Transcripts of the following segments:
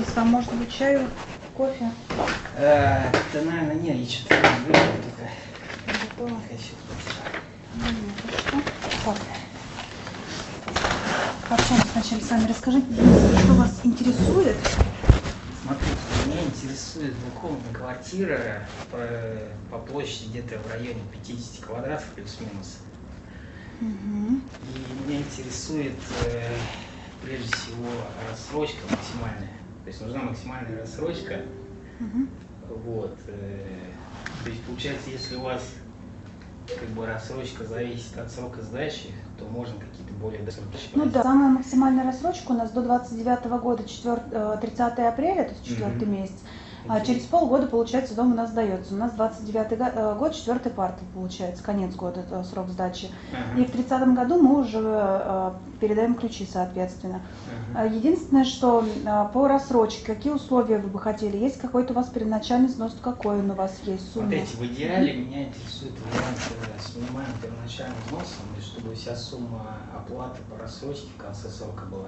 Денис, вам может быть чаю, кофе? Да, наверное, нет, я что-то не выпил только. Не хочу. Так. Пообщаемся вначале с вами. Расскажите, Денис, что вас интересует? Смотрите, меня интересует двухкомнатная квартира по площади где-то в районе 50 квадратов плюс-минус. И меня интересует прежде всего рассрочка максимальная. То есть нужна максимальная рассрочка. Вот. То есть получается, если у вас как бы рассрочка зависит от срока сдачи, то можно какие-то более досрочные. Ну да, самая максимальная рассрочка у нас до 29 года, 30 апреля, то есть 4 месяц. А через полгода, получается, дом у нас сдается. У нас 29 год, 4 парт, получается, конец года, это срок сдачи. И в 30 году мы уже передаем ключи, соответственно. Единственное, что по рассрочке, какие условия вы бы хотели? Есть какой-то у вас первоначальный взнос, какой он у вас есть, сумма? Смотрите, в идеале меня интересует вариант с минимальным первоначальным взносом, и чтобы вся сумма оплаты по рассрочке в конце срока была.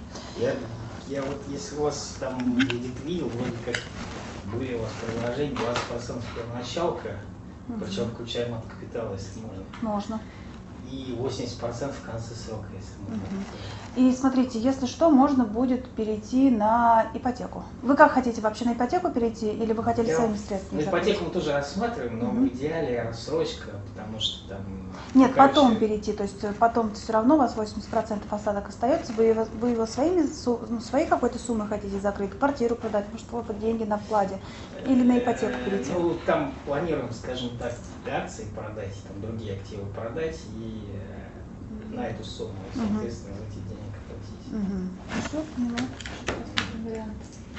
Я вот, если у вас там будет видел, вроде как были у вас предложения 20% первоначалка, причем включаем от капитала, если можно. Можно. И 80% в конце срока, если можно. И смотрите, если что, можно будет перейти на ипотеку. Вы как хотите, вообще на ипотеку перейти, или вы хотели своими средствами? На ипотеку мы тоже рассматриваем, но в идеале рассрочка, потому что там... Нет, потом перейти, то есть потом все равно у вас 80% осадок остается, вы его своей какой-то суммой хотите закрыть, квартиру продать, может, вы под деньги на вкладе, или на ипотеку перейти? Ну, там планируем, скажем так, акции продать, там другие активы продать и на эту сумму, соответственно, в эти деньги платить. Хорошо, поняла. Вариант.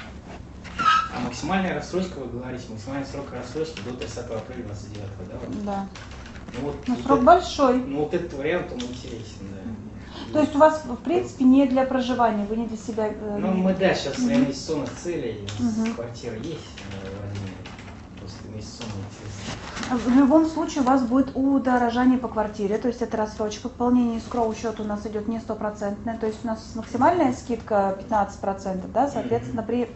А максимальная рассрочка, вы говорите, максимальный срок рассрочки до 30 апреля 29, да? Вот? Да. Ну, вот, Но срок большой. Ну вот этот вариант, он интересен, да. То есть у вас, в принципе, не для проживания, вы не для себя... Ну, мы, да, сейчас для инвестиционных целей, у нас квартира есть в Владимире, просто инвестиционные интересы. В любом случае у вас будет удорожание по квартире, то есть это рассрочка. Пополнение escrow счета у нас идет не 100%, то есть у нас максимальная скидка 15%, да, соответственно, при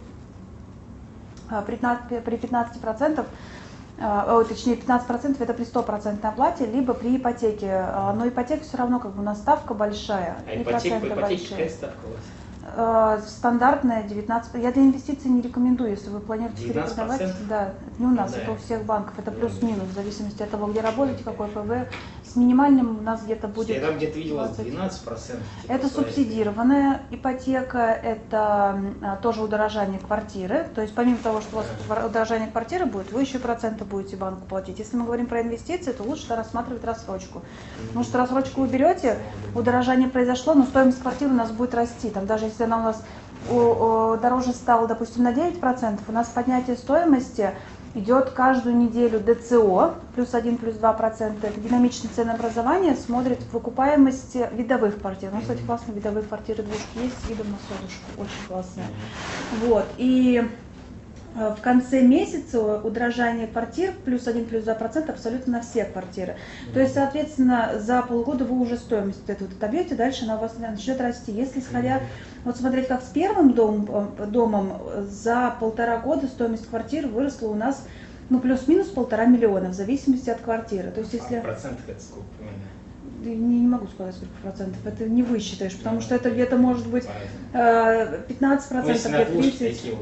15%, точнее 15% это при 100% оплате, либо при ипотеке. Но ипотека все равно как бы у нас ставка большая. А ипотека какая ставка у вас? Стандартная 19%. Я для инвестиций не рекомендую, если вы планируете перепродавать. Да, это не у нас, это у всех банков. Это плюс-минус, в зависимости от того, где работаете, какой ПВ. С минимальным у нас где-то будет... Я там где-то видела 12%. Это субсидированная ипотека, это тоже удорожание квартиры. То есть помимо того, что у вас удорожание квартиры будет, вы еще проценты будете банку платить. Если мы говорим про инвестиции, то лучше рассматривать рассрочку. Потому что рассрочку вы берете, удорожание произошло, но стоимость квартиры у нас будет расти. Там даже если она у нас дороже стала, допустим, на 9%, у нас поднятие стоимости идет каждую неделю ДЦО, плюс 1, плюс 2%. Это динамичное ценообразование, смотрит в окупаемости видовых квартир. Ну, кстати, классные видовые квартиры, двушки есть с видом на солнышко, очень классные. Вот, и в конце месяца удорожание квартир плюс 1, плюс 2% абсолютно на все квартиры. То есть, соответственно, за полгода вы уже стоимость эту вот отобьете, дальше она у вас начнет расти. Если исходя, вот смотреть как с первым домом, за 1,5 года стоимость квартир выросла у нас, ну, плюс-минус 1,5 миллиона, в зависимости от квартиры. То есть, если... А процентов это сколько примерно? Не могу сказать, сколько процентов, это не высчитаешь, потому что это где-то может быть 15%, где-то 30%.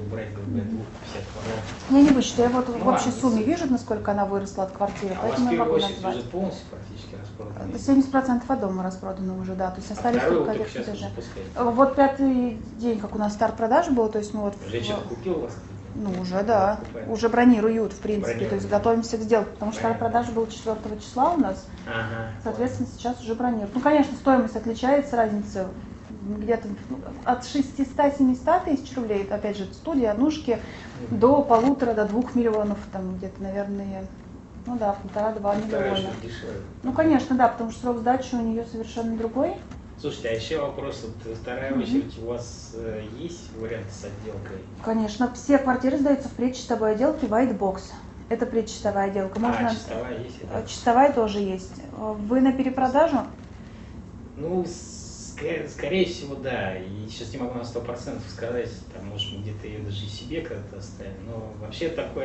Я не высчитаю, я вот в общей сумме вижу, насколько она выросла от квартиры, поэтому я могу назвать. Уже полностью практически распродано? 70% от дома распродано уже, да, то есть остались только этажи. Вот Вот 5-й день, как у нас старт продаж был, то есть мы вот... Уже что-то купил у вас? Ну, уже, да. Уже бронируют, в принципе. То есть готовимся к сделке. Потому что продажа была 4 числа у нас. Соответственно, сейчас уже бронируют. Ну, конечно, стоимость отличается, разница где-то от 600-700 тысяч рублей. Опять же, студия, однушки, до 1,5 до 2 миллионов. Там где-то, наверное, ну да, 1,5-2 миллиона. Ну, конечно, да, потому что срок сдачи у нее совершенно другой. Слушайте, а еще вопрос, вот вторая очередь, у вас есть варианты с отделкой? Конечно, все квартиры сдаются в предчистовой отделке White Box. Это предчистовая отделка. Можно... чистовая есть? Чистовая тоже есть. Вы на перепродажу? Ну, Скорее всего, да. И сейчас не могу на 100% сказать, там, может, мы где-то ее даже и себе когда-то оставим. Но вообще такой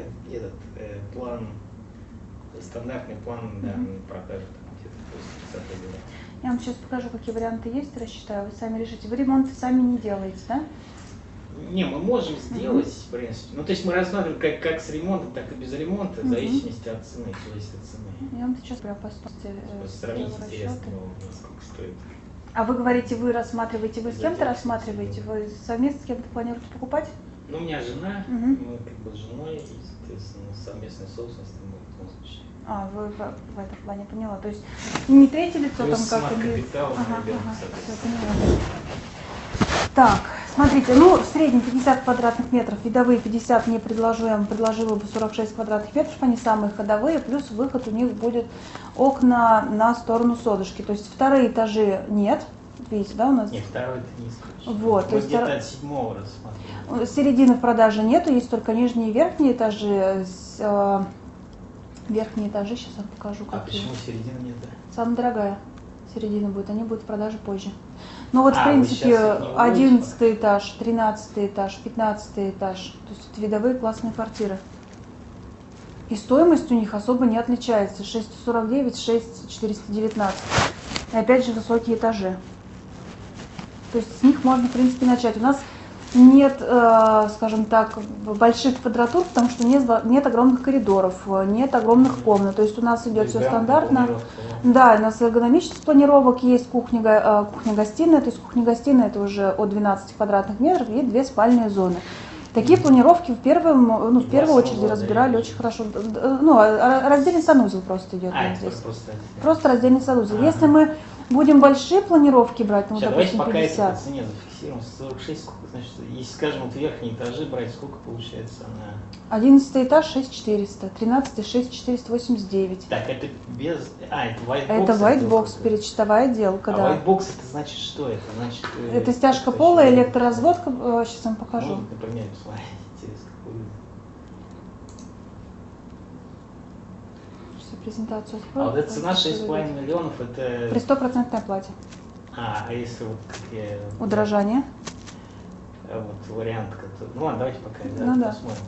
план, стандартный план, да, на продажу там, где-то после 30 года. Я вам сейчас покажу, какие варианты есть, рассчитаю, вы сами решите. Вы ремонты сами не делаете, да? Не, мы можем сделать, в принципе. Ну, то есть мы рассматриваем как с ремонтом, так и без ремонта, в зависимости от цены, зависит от цены. Я вам сейчас прям поставьте Сравнить интересно, сколько стоит. А вы говорите, вы рассматриваете, вы с кем-то рассматриваете? Вы совместно с кем-то планируете покупать? Ну, у меня жена, мы как бы с женой, и, соответственно, совместная собственность мы в том случае. А, вы в этом плане поняла. То есть не третье лицо Плюс там как-то... капитал, Все поняла. Так, смотрите, ну в среднем 50 квадратных метров, видовые 50 не предложу, я вам предложила бы 46 квадратных метров, они самые ходовые, плюс выход у них будет окна на сторону Содышки. То есть вторые этажи нет, видите, да, у нас? Нет, второй это не исключено. Вот, Мы то есть где-то от 7-го рассматриваем. Середины в продаже нету, есть только нижние и верхние этажи. Верхние этажи, сейчас вам покажу, А какие. почему середины нет? Самая дорогая середина будет, они будут в продаже позже. Ну вот, в вы принципе, сейчас их не 11 этаж, 13 этаж, 15 этаж. То есть это видовые классные квартиры. И стоимость у них особо не отличается. 649, 6419. И опять же высокие этажи. То есть с них можно, в принципе, начать. У нас нет, скажем так, больших квадратур, потому что нет огромных коридоров, нет огромных комнат. То есть у нас идет все стандартно. Да, у нас эргономических планировок есть кухня-гостиная, то есть кухня-гостиная это уже от 12 квадратных метров и 2 спальные зоны. Такие планировки в первую очередь разбирали очень хорошо. Ну, раздельный санузел просто идет здесь. Просто раздельный санузел. Если мы будем большие планировки брать, ну, сейчас, допустим, давайте 50. пока это по цене зафиксируем. 46, сколько, значит, если, скажем, вот верхние этажи брать, сколько получается на... 11 этаж 6400, 13 6489. Так, это без... это white box? Это white box, перечетовая отделка, да. White box это значит что? Это значит... Это стяжка пола, электроразводка, сейчас вам покажу. Может, например, посмотреть, интересно, какую... Сейчас я презентацию А открою. вот эта цена 6,5 миллионов, это... При 100% оплате. А если вот какие... Удорожание. Вот вариант, который... Ну ладно, давайте пока Ну, да. посмотрим.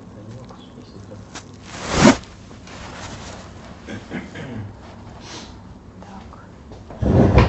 Так.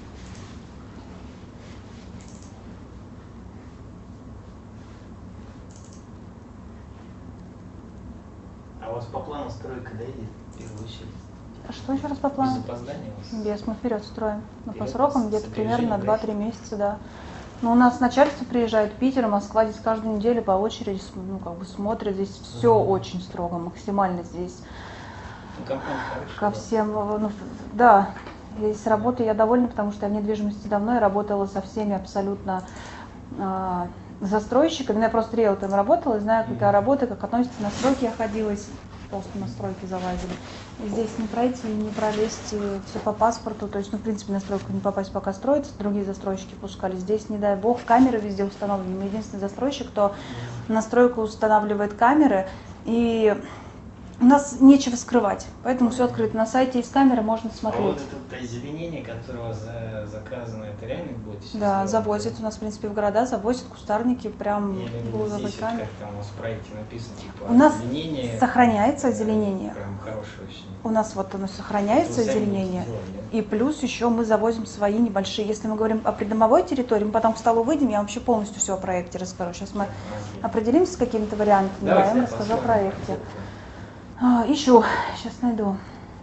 А у вас по плану стройка, да, идет в первую очередь? А что еще раз по плану? Без опоздания у вас? Без, мы вперед строим. Но по Вперед, срокам с где-то опережением примерно на 2-3 графика. месяца, да. Но у нас начальство приезжает, Питер, Москва, здесь каждую неделю по очереди, ну, как бы смотрят, здесь все очень строго, максимально здесь. Ну, компания хорошая. Ко всем, ну, да, здесь работаю я довольна, потому что я в недвижимости давно, я работала со всеми абсолютно застройщиками, ну, я просто риэлтором работала, и знаю, какая работа, как относится, на стройки я ходила, просто на стройки залазили. И здесь не пройти, не пролезть, все по паспорту, то есть, ну, в принципе, на стройку не попасть, пока строится, другие застройщики пускали. Здесь, не дай бог, камеры везде установлены. Мы единственный застройщик, кто на стройку устанавливает камеры, и у нас нечего скрывать, поэтому все открыто. На сайте есть камеры, можно А смотреть. вот это озеленение, которое заказано, это реально будет сейчас? Да, завозят у нас, в принципе, в города, завозят кустарники, прям Я имею в виду, будут здесь вот камеры. как там у вас в проекте написано, типа, У нас озеленение, сохраняется озеленение. Прям хорошее очень. У нас вот оно сохраняется, Это вы сами озеленение. будете делать, да? И плюс еще мы завозим свои небольшие. Если мы говорим о придомовой территории, мы потом к столу выйдем, я вам вообще полностью все о проекте расскажу. Сейчас мы определимся с какими-то вариантами, да, я вам расскажу о проекте. Ищу, сейчас найду.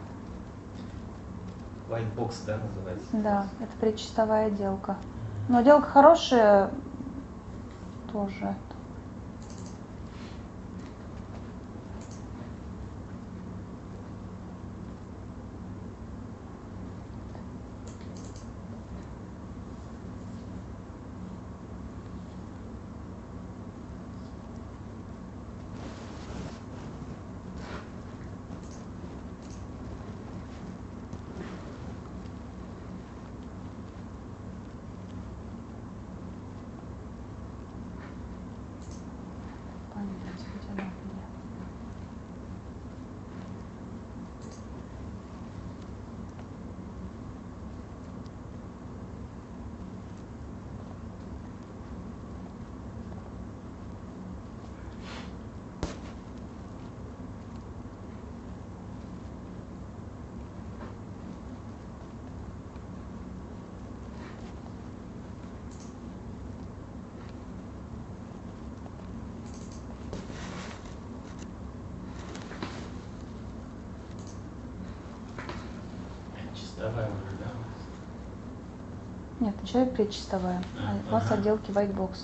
White box, да, называется? Да, это предчистовая отделка. Но отделка хорошая тоже. получает предчистовая. А у вас отделки white box.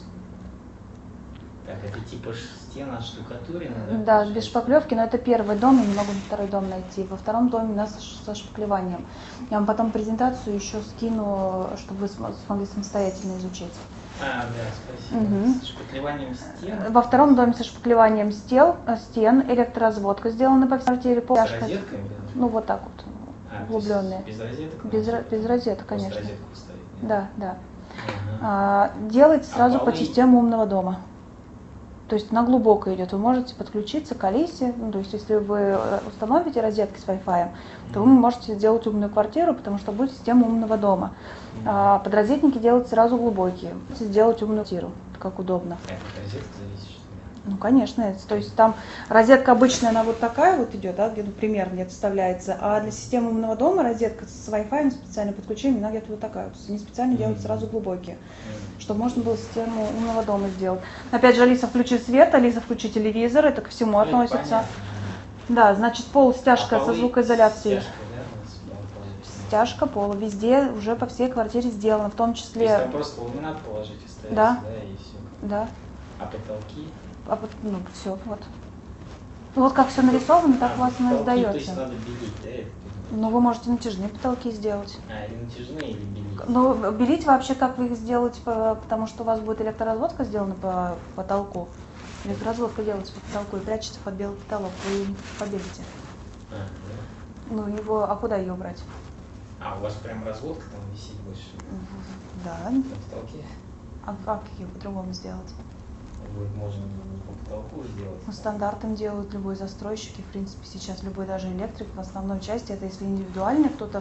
Так, это типа стена штукатурина, да? Да, получается? без шпаклевки, но это первый дом, я не могу второй дом найти. Во втором доме у нас со шпаклеванием. Я вам потом презентацию еще скину, чтобы вы смогли самостоятельно изучить. А, да, спасибо. С шпаклеванием стен. Во втором доме со шпаклеванием стен, электроразводка сделана по всей квартире. С розетками? Ну вот так вот, углубленные. Без розеток? Без розеток, конечно. Розетку ставить, да, да. Ага. Делайте сразу по полы? системе умного дома. То есть она глубоко идет. Вы можете подключиться к Алисе. Ну, то есть если вы установите розетки с Wi-Fi, то вы можете сделать умную квартиру, потому что будет система умного дома. Подрозетники делать сразу глубокие. Можете сделать умную квартиру, как удобно. Это от розетки зависит, что ли? Ну, конечно. То есть там розетка обычная, она вот такая вот идет, да, где-то примерно где-то вставляется. А для системы умного дома розетка с Wi-Fi специальным подключением, она где-то вот такая. То есть они специально делают сразу глубокие, чтобы можно было систему умного дома сделать. Опять же, Алиса, включи свет, Алиса, включи телевизор, это ко всему относится. Понятно. Да, значит, пол, стяжка со полы звукоизоляцией. стяжка, да, у нас положительно? Стяжка пола везде уже по всей квартире сделана, в том То есть числе. там просто ламинат положить и ставить, Да. и все. Да. А потолки? Ну, все, вот. Вот как все нарисовано, так у вас оно и потолки, то есть сдается. надо белить, да? это? Ну, вы можете натяжные потолки сделать. Или натяжные, или белить? Ну, белить вообще, как вы их сделаете, потому что у вас будет электроразводка сделана по потолку. Электроразводка делается по потолку и прячется под белый потолок. Вы ее не побелите. Да. Ну, а куда ее брать? А у вас прям разводка там висит больше Да. на потолке? А как ее по-другому сделать? Вот можно по потолку сделать. Ну, стандартом делают любой застройщик, и, в принципе, сейчас любой даже электрик в основной части, это если индивидуально кто-то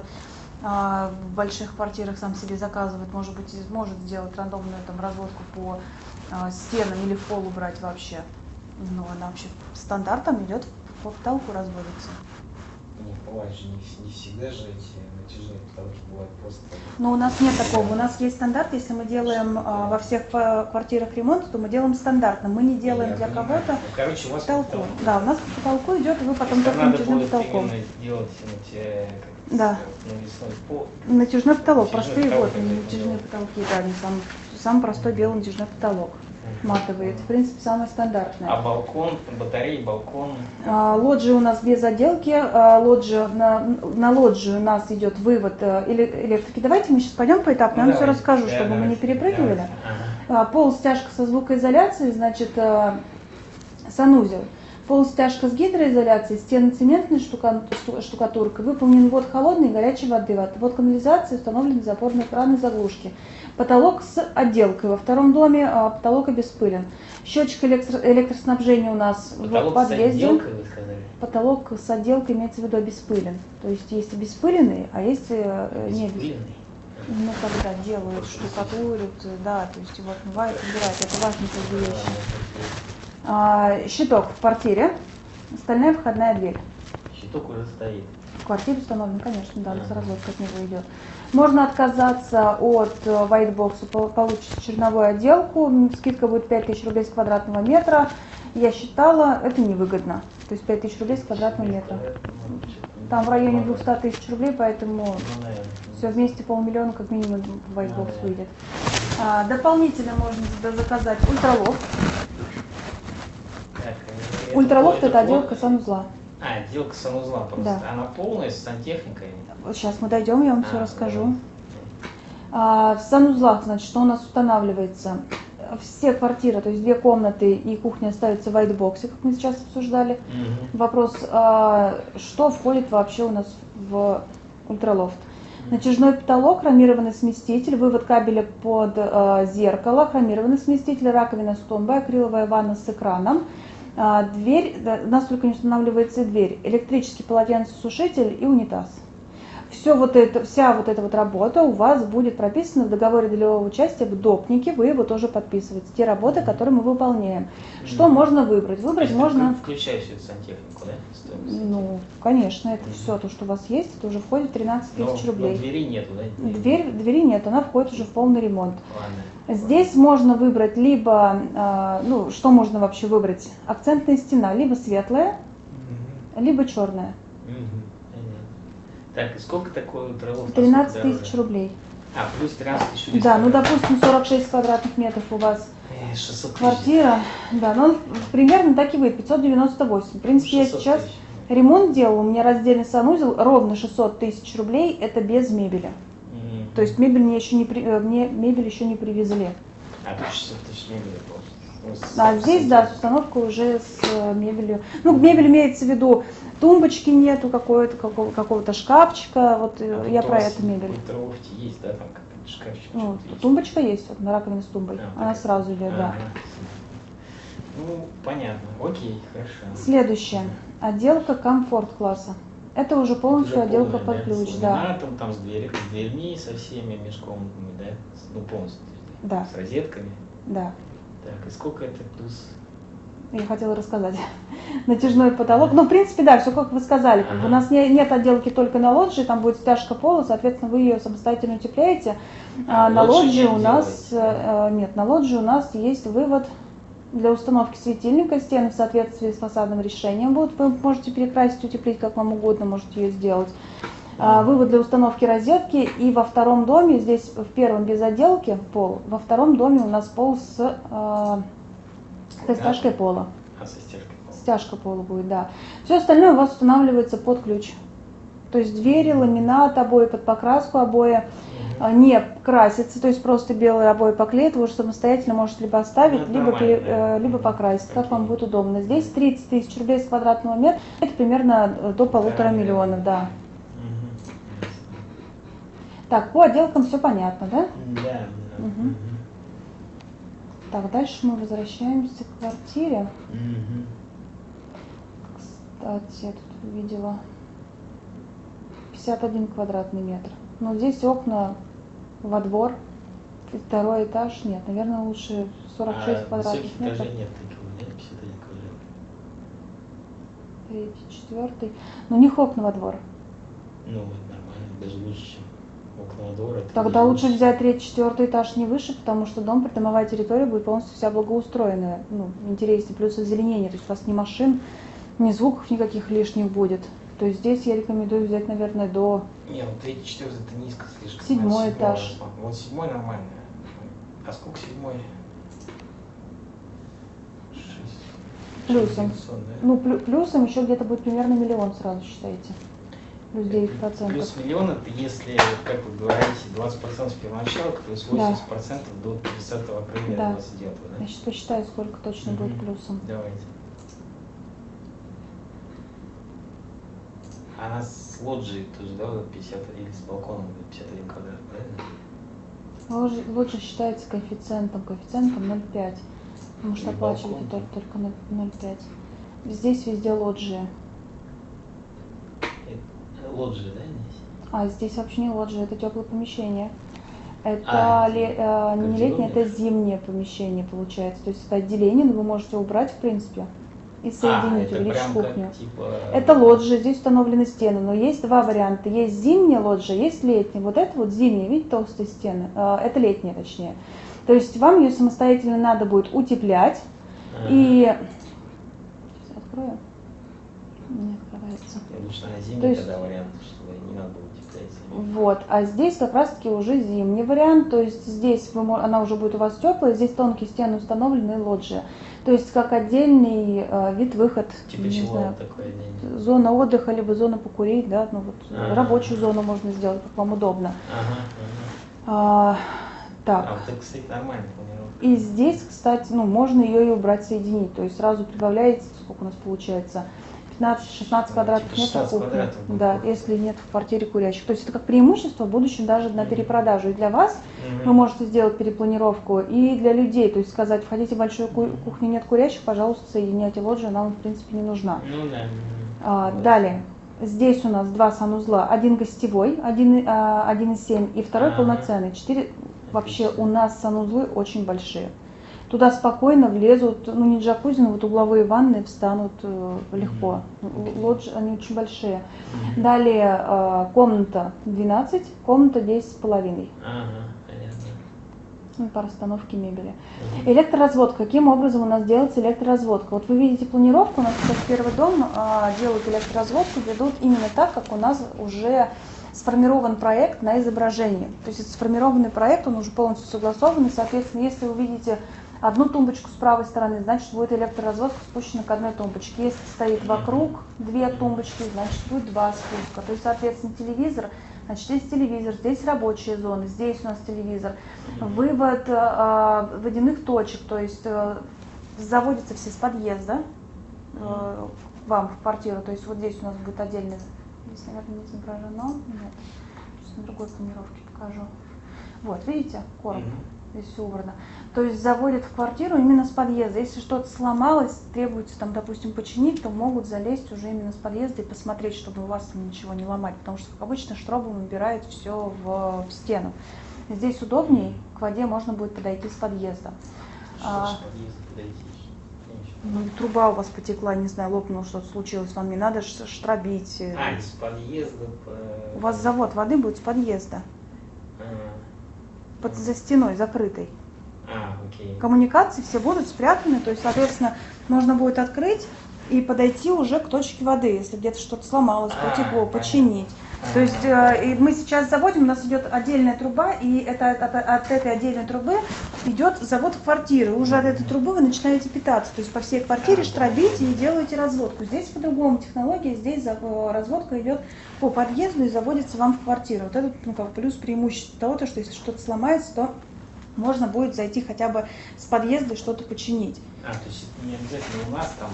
в больших квартирах сам себе заказывает, может быть, может сделать рандомную там разводку по стенам или в пол убрать вообще. Но она вообще стандартом идет по потолку разводится. Не, бывает же не всегда же эти натяжные потолки бывают просто. Но у нас нет такого. У нас есть стандарт, если мы делаем во всех квартирах ремонт, то мы делаем стандартно. Мы не делаем Я для понимаю. кого-то Ну, короче, у вас потолку. потолок. Да, у нас по потолку идет, и вы потом только Надо натяжным будет потолком. именно делать Да. навесной пол. Натяжной потолок, Натяжной простые потолок, вот это натяжные было. потолки, да, они самый простой белый натяжной потолок. Матовый, это в принципе самое стандартное. А балкон, батареи, балкон. Лоджия у нас без отделки, лоджия, на лоджию у нас идет вывод электрики. Давайте мы сейчас пойдем поэтапно, я вам все расскажу, чтобы мы не перепрыгивали. Пол, стяжка со звукоизоляцией, значит, санузел. Пол, стяжка с гидроизоляцией, стены цементной штукатуркой, выполнен ввод холодной и горячей воды, ввод канализации, установлены запорные краны, заглушки. Потолок с отделкой. Во втором доме потолок обеспылен. Счетчик электроснабжения у нас в подъезде. Отделкой, вы сказали? Потолок с отделкой имеется в виду обеспылен. То есть есть обеспыленный, а есть не обеспыленный. Ну, когда делают, штукатурят, да, то есть его отмывают, убирают. Это важная вещь. Щиток в квартире, стальная входная дверь. Щиток уже стоит. В квартире установлен, конечно, да, разработка от него идет. Можно отказаться от white box, получите черновую отделку, скидка будет 5000 рублей с квадратного метра. Я считала, это невыгодно, то есть 5000 рублей с квадратного метра. Там в районе 200 000 рублей, поэтому все вместе 500 000 как минимум white box выйдет. Дополнительно можно заказать ультралофт. Ультралофт это отделка санузла. Отделка санузла просто. Да. Она полная с сантехникой? Сейчас мы дойдем, я вам все расскажу. В санузлах, значит, что у нас устанавливается? Все квартиры, то есть 2 комнаты и кухня ставятся в white-боксе, как мы сейчас обсуждали. Вопрос, что входит вообще у нас в ультралофт? Натяжной потолок, хромированный сместитель, вывод кабеля под зеркало, хромированный сместитель, раковина с тумбой, акриловая ванна с экраном. Дверь, у нас только не устанавливается дверь, электрический полотенцесушитель и унитаз. Вся вот эта работа у вас будет прописана в договоре долевого участия в допнике, вы его тоже подписываете, те работы, которые мы выполняем. Что можно выбрать? Выбрать можно... Включая всю эту сантехнику, да? Ну, конечно, это все, то, что у вас есть, это уже входит в 13 000 рублей. Но двери нету, да? Двери нет, она входит уже в полный ремонт. Ладно. Здесь можно выбрать либо, что можно вообще выбрать? Акцентная стена, либо светлая, либо черная. Так, и сколько такой ультралофт? 13 000 рублей. А, плюс 13 тысяч. Да, ну допустим 46 квадратных метров у вас 600 тысяч. квартира, да, ну примерно так и выйдет, 598. В принципе, я 600 сейчас тысяч. ремонт делала, у меня раздельный санузел, ровно 600 тысяч рублей, это без мебели. То есть мебель мне еще мне мебель еще не привезли. А тут 600 тысяч мебели просто. А здесь, да, с установкой уже с мебелью. Ну, мебель имеется в виду, тумбочки нету, какого-то шкафчика, вот я про эту мебель. В лофте есть, да, там какой-то шкафчик? Ну, тумбочка есть, вот, на раковине с тумбой. Она сразу идет, да. Ну, понятно. Окей, хорошо. Следующее. Отделка комфорт-класса. Это уже полностью Это уже отделка полная, под да, ключ, с да. ламинатом, там с дверьми, со всеми межкомнатными, да? Ну, полностью. Да. С розетками. Да. Так, и сколько это плюс? Я хотела рассказать. Натяжной потолок. Ну, в принципе, да, все как вы сказали. У нас нет отделки только на лоджии, там будет стяжка пола, соответственно, вы ее самостоятельно утепляете. На лоджии у нас нет, на лоджии у нас есть вывод для установки светильника. Стены в соответствии с фасадным решением будут. Вы можете перекрасить, утеплить как вам угодно, можете ее сделать. Вывод для установки розетки. И во втором доме, здесь в первом без отделки пол, во втором доме у нас пол с стяжкой пола. Со стяжкой пола. Стяжка пола будет, да. Все остальное у вас устанавливается под ключ. То есть двери, ламинат, обои под покраску, обои не красятся, то есть просто белые обои поклеят, вы уже самостоятельно можете либо оставить, либо покрасить, как вам будет удобно. Здесь 30 тысяч рублей с квадратного метра, это примерно до 1,5 миллиона, да. Так, по отделкам все понятно, да? Да. Угу. Так, дальше мы возвращаемся к квартире. Кстати, я тут увидела 51 квадратный метр. Но здесь окна во двор, и второй этаж нет. Наверное, лучше 46 квадратных метров. Этажей нет такого, да? 51 квадрат. Третий, четвертый. Но у них окна во двор. Ну, вот нормально, даже лучше, чем окна во двор. Тогда лучше взять третий, четвертый этаж не выше, потому что дом, придомовая территория будет полностью вся благоустроенная. Ну, интереснее, плюс озеленение. То есть у вас ни машин, ни звуков никаких лишних будет. То есть здесь я рекомендую взять, наверное, до... Не, ну третий, четвертый это низко слишком. Седьмой этаж. Вот седьмой нормально. А сколько седьмой? 6. Плюсом. 900, да? Ну, плюсом еще где-то будет примерно миллион, сразу считайте. Плюс 9%. Плюс миллион это если, как вы говорите, 20% первоначалка, плюс 80% до 30 апреля 2029, да? Я сейчас посчитаю, сколько точно будет плюсом. Давайте. Она с лоджией тоже, да, 50, или с балконом 51 квадрат, правильно? Лоджия считается коэффициентом 0,5. Потому что оплачиваете только 0,5. Здесь везде лоджия. Лоджия, да, здесь? А здесь вообще не лоджия, это теплое помещение. Это не летнее, это зимнее помещение получается. То есть это отделение, но вы можете убрать, в принципе, и соединить, увеличить кухню. Это лоджия, здесь установлены стены, но есть два варианта. Есть зимняя лоджия, есть летняя. Вот это вот зимняя, видите, толстые стены, это летняя точнее. То есть вам ее самостоятельно надо будет утеплять. И... Сейчас открою. Не открывается. Лучше на зимний тогда вариант, чтобы не надо было утеплять. Вот, а здесь как раз таки уже зимний вариант, то есть здесь она уже будет у вас теплая, здесь тонкие стены установлены и лоджия. То есть как отдельный вид-выход, типа не знаю, такое зона отдыха, либо зона покурить, да, ну вот рабочую зону можно сделать, как вам удобно. Так. А вот это, кстати, нормально планировка. И здесь, кстати, ну, можно ее и убрать, соединить. То есть сразу прибавляете, сколько у нас получается, 15-16 квадратных метров кухни. Да, если нет в квартире курящих. То есть это как преимущество в будущем даже на перепродажу. И для вас вы можете сделать перепланировку, и для людей. То есть сказать, хотите большую кухню, нет курящих, пожалуйста, соединяйте лоджию, она вам в принципе не нужна. Ну да. Далее. Здесь у нас два санузла. Один гостевой, 1,7, и второй полноценный. 4. Вообще у нас санузлы очень большие. Туда спокойно влезут, ну не джакузи, но вот угловые ванны встанут легко. Лоджи, они очень большие. Далее комната 12, комната 10,5. По расстановке мебели. Электроразводка. Каким образом у нас делается электроразводка? Вот вы видите планировку, у нас как первый дом делают электроразводку, ведут именно так, как у нас уже сформирован проект на изображении. То есть это сформированный проект, он уже полностью согласован, и, соответственно, если вы видите одну тумбочку с правой стороны, значит, будет электроразводка спущена к одной тумбочке. Если стоит вокруг две тумбочки, значит, будет два спуска. То есть, соответственно, телевизор, значит, здесь телевизор, здесь рабочие зоны, здесь у нас телевизор. Вывод водяных точек, то есть заводятся все с подъезда вам в квартиру. То есть вот здесь у нас будет отдельный, здесь, наверное, не изображено, нет, сейчас на другой планировке покажу. Вот, видите, короб. Здесь все убрано. То есть заводят в квартиру именно с подъезда. Если что-то сломалось, требуется там, допустим, починить, то могут залезть уже именно с подъезда и посмотреть, чтобы у вас там ничего не ломать. Потому что, как обычно, штробом убирают все в стену. Здесь удобнее, к воде можно будет подойти с подъезда. Что с подъезда подойти? Ну, труба у вас потекла, не знаю, лопнула, что-то случилось, вам не надо штробить. Из подъезда. У вас завод воды будет с подъезда. За стеной закрытой. Окей. Коммуникации все будут спрятаны, то есть, соответственно, можно будет открыть и подойти уже к точке воды, если где-то что-то сломалось, потекло, починить. То есть и мы сейчас заводим, у нас идет отдельная труба, и это, от этой отдельной трубы идет завод в квартиру. Уже от этой трубы вы начинаете питаться, то есть по всей квартире штробите и делаете разводку. Здесь по-другому технология, здесь разводка идет по подъезду и заводится вам в квартиру. Вот это плюс преимущество того, что если что-то сломается, то можно будет зайти хотя бы с подъезда и что-то починить. То есть не обязательно у нас там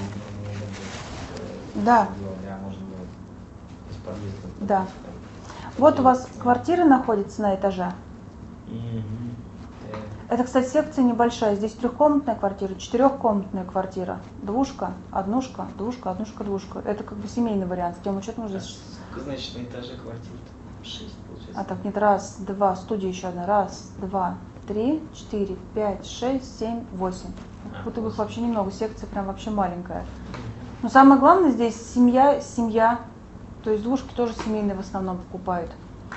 да. Можно было из подъезда. Да. Вот у вас квартира находится на этаже. Это, кстати, секция небольшая. Здесь трехкомнатная квартира, четырехкомнатная квартира, двушка, однушка, двушка, однушка, двушка. Это как бы семейный вариант. С тем учетом уже. Сколько, значит, на этаже квартира? 6, получается. Так, нет, раз, два, студия еще одна. Раз, два, 3, 4, 5, 6, 7, 8. Вот их вообще немного, секция прям вообще маленькая. Но самое главное здесь семья. То есть двушки тоже семейные в основном покупают.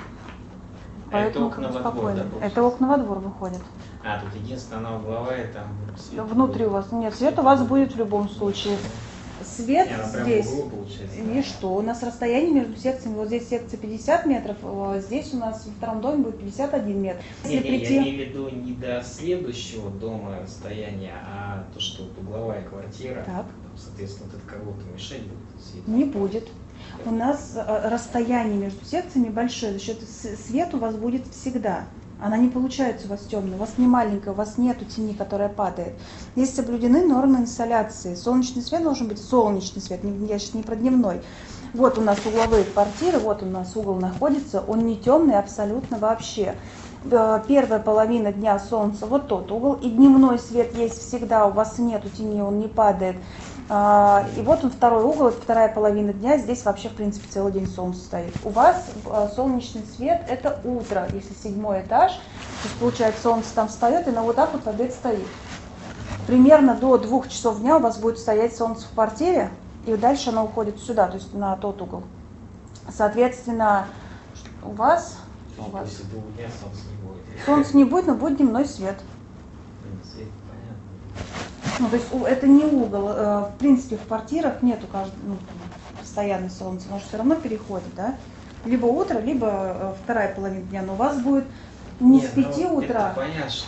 Поэтому это окна во двор, да, это окна во двор выходят. Тут единственное, она угловая, там свет. Внутри у вас нет, свет у вас будет в любом случае. Свет здесь. И что? У нас расстояние между секциями, вот здесь секция 50 метров, здесь у нас во втором доме будет 51 метр. Я имею в виду не до следующего дома расстояние, а то, что вот угловая квартира, так. Соответственно, вот это кого-то мешать будет свет. Не будет. У нас расстояние между секциями большое, за счет свет у вас будет всегда. Она не получается у вас темная, у вас не маленькая, у вас нету тени, которая падает. Здесь соблюдены нормы инсоляции. Солнечный свет должен быть солнечный свет, я сейчас не про дневной. Вот у нас угловые квартиры, вот у нас угол находится, он не темный абсолютно вообще. Первая половина дня солнца, вот тот угол, и дневной свет есть всегда, у вас нету тени, он не падает. И вот он второй угол, вторая половина дня, здесь вообще в принципе целый день солнце стоит. У вас солнечный свет это утро, если 7-й этаж, то есть получается солнце там встает и на вот так вот обед стоит. Примерно до 2 часов дня у вас будет стоять солнце в квартире, и дальше оно уходит сюда, то есть на тот угол. Соответственно, у вас... После 2 дня солнца не будет. Солнца не будет, но будет дневной свет. Свет, понятно. Ну, то есть это не угол. В принципе, в квартирах нету постоянно солнца, но все равно переходит, да? Либо утро, либо вторая половина дня. Но у вас будет не с 5 утра. Это понятно, что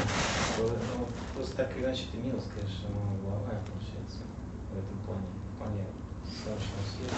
просто так или иначе это минус, конечно, угловая получается в этом плане. Вполне солнечного света.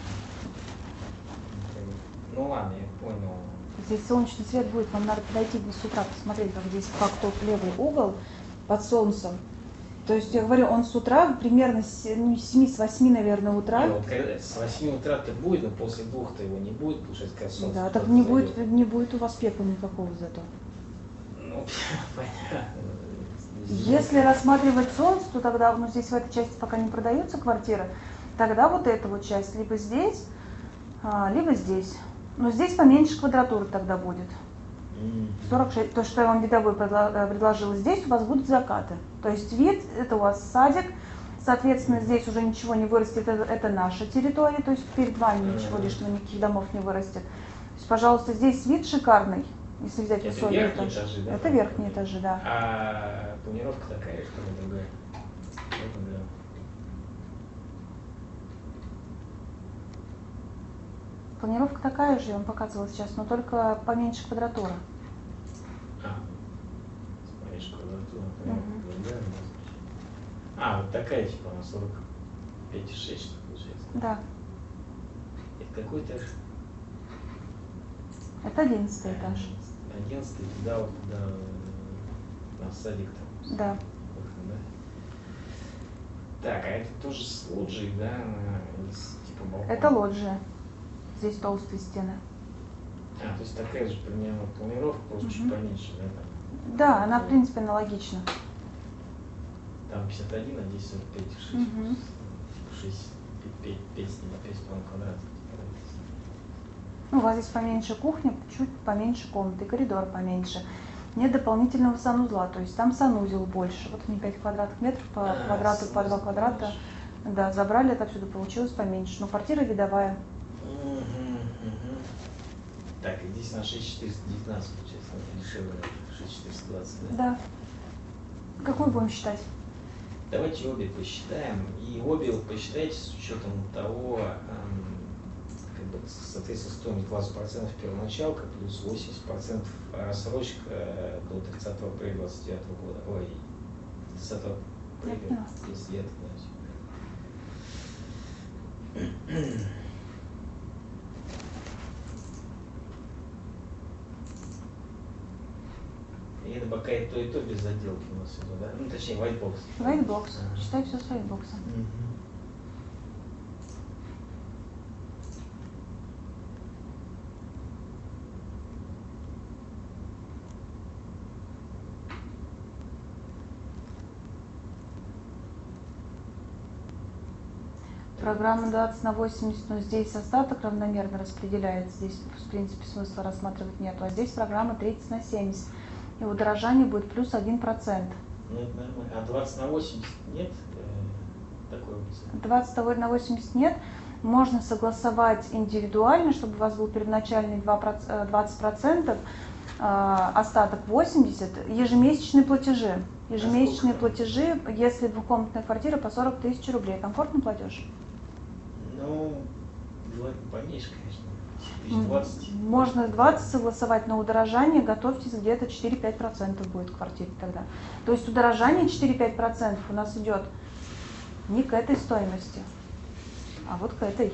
Ну ладно, я понял. Здесь солнечный свет будет, вам надо подойти с утра, посмотреть, как здесь, как тот левый угол под солнцем. То есть, я говорю, он с утра, примерно с 7, с 8, наверное, утра. Вот, с 8 утра-то будет, но после 2-то его не будет, получается, когда солнце. Да, так не будет у вас пепла никакого зато. Ну, понятно. Если рассматривать солнце, то тогда, здесь в этой части пока не продаются квартиры, тогда вот эта вот часть либо здесь, либо здесь. Но здесь поменьше квадратуры тогда будет. 46, то, что я вам видовой предложила, здесь у вас будут закаты. То есть вид, это у вас садик, соответственно, здесь уже ничего не вырастет, это наша территория, то есть перед вами ничего лишнего, никаких домов не вырастет. То есть, пожалуйста, здесь вид шикарный, если взять высокий этаж. Этажи, да? Это верхние этажи, да. А планировка такая, что ли, другая? Планировка такая же, я вам показывала сейчас, но только поменьше квадратура. Смотришь, квадратура, Мгм. вот такая типа на 45,6, что получается. Да, Это какой этаж? это 11 этаж. 11, туда вот туда на садик там. Да. Выход, да? Так, а это тоже с лоджией, да? Типа балкон? Это лоджия. Здесь толстые стены. То есть такая же примерно планировка, просто чуть Мгм. поменьше, да? Там, Да, она в принципе аналогична. там 51, а здесь 45,6. Мгм. 6, 5,5 квадратов. Ну, у вас здесь поменьше кухня, чуть поменьше комнаты, коридор поменьше. Нет дополнительного санузла, то есть там санузел больше. Вот они 5 квадратных метров по квадрату, по 2 квадрата. Да, забрали это отсюда, получилось поменьше. Но квартира видовая. Так, и здесь на 6,419 получается, дешевле, 6,420, да? Да. Какую будем считать? Давайте обе посчитаем. И обе вот посчитайте с учетом того, как бы, соответственно, стоимость 20% первоначалка плюс 80% рассрочка до 30 апреля 2029 года. Ой, 30 апреля, если это, да. И это пока и то без заделки у нас идет, да? Ну, точнее, whitebox. Whitebox. Считай все с whitebox. Программа 20/80, но здесь остаток равномерно распределяется. Здесь, в принципе, смысла рассматривать нету. А здесь программа 30/70. И удорожание будет плюс 1%. Ну, это нормально. А 20/80 нет такой улицы? 20/80 нет. Можно согласовать индивидуально, чтобы у вас был первоначальный 20%, остаток 80%, ежемесячные платежи. Ежемесячные платежи, если двухкомнатная квартира, по 40 тысяч рублей. Комфортный платеж? Ну, желательно поменьше, конечно. 20. Можно 20 согласовать, но удорожание, готовьтесь, где-то 4-5% будет в квартире тогда. То есть удорожание 4-5% у нас идет не к этой стоимости, а вот к этой.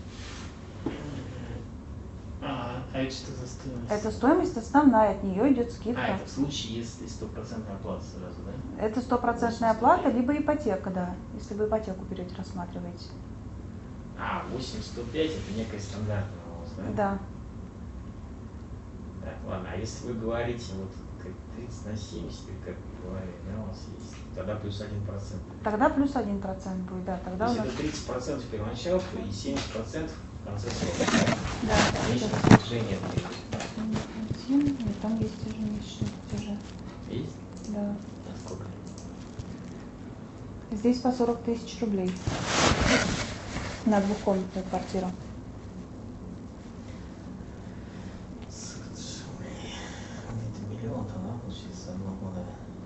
А это что за стоимость? Это стоимость основная, от нее идет скидка. Это в случае, если 100% оплата сразу, да? Это 100% оплата, либо ипотека, да, если вы ипотеку берете, рассматриваете. 8,105 это некая стандартная у вас, да? Да. Так, ладно, а если вы говорите вот 30/70, как вы говорили, да, у вас есть, тогда плюс 1%. Тогда плюс 1% будет, да. Тогда То у есть нас... это 30% первоначалку и 70% в конце срока. Да. Месячное платежение нет. Нет, там есть ежемесячные платежи. Есть? Да. А сколько? Здесь по 40 тысяч рублей на двухкомнатную квартиру. Это миллион, да, получается, одного года.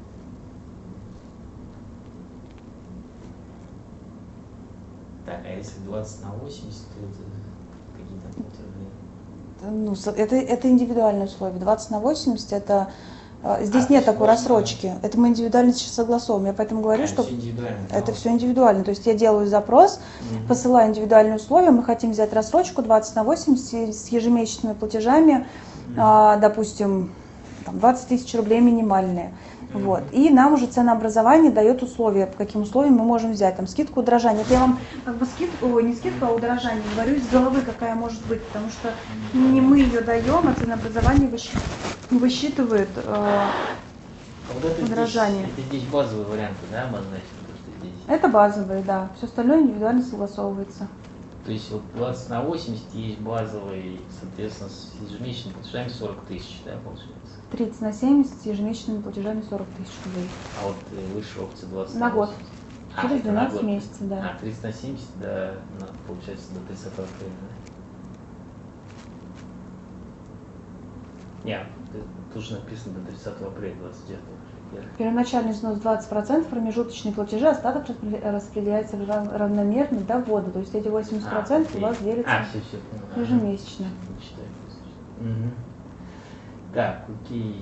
Так, а если 20/80, то это какие там платежи? Ну, это индивидуальные условия. 20/80 это... Здесь то нет есть такой можно- рассрочки. Это мы индивидуально сейчас согласовываем. Я поэтому говорю, что Это все индивидуально. это все индивидуально. То есть я делаю запрос, посылаю индивидуальные условия, мы хотим взять рассрочку 20/80 с ежемесячными платежами, допустим, там 20 тысяч рублей минимальные. Вот. И нам уже ценообразование дает условия, по каким условиям мы можем взять. Там скидку, удорожание. Это я вам как бы скидку, не скидку, а удорожание говорю из головы, какая может быть, потому что не мы ее даем, а ценообразование высчитывает Вот это удорожание. здесь базовые варианты, да, обозначены, то, что здесь. Это базовые, да. Все остальное индивидуально согласовывается. То есть вот 20/80 есть базовый, соответственно, с ежемесячными платежами 40 тысяч, да, получается. 30/70 с ежемесячными платежами 40 тысяч рублей. А вот высшая опция 20/80. На год. Через это на 12 год. месяцев, да. 30/70, да, получается до 30 апреля, да? Нет, тут же написано до 30 апреля 29. Первоначальный взнос 20%, промежуточные платежи, остаток распределяется равномерно до ввода. То есть эти 80% у вас делятся ежемесячно. Угу. Так, окей.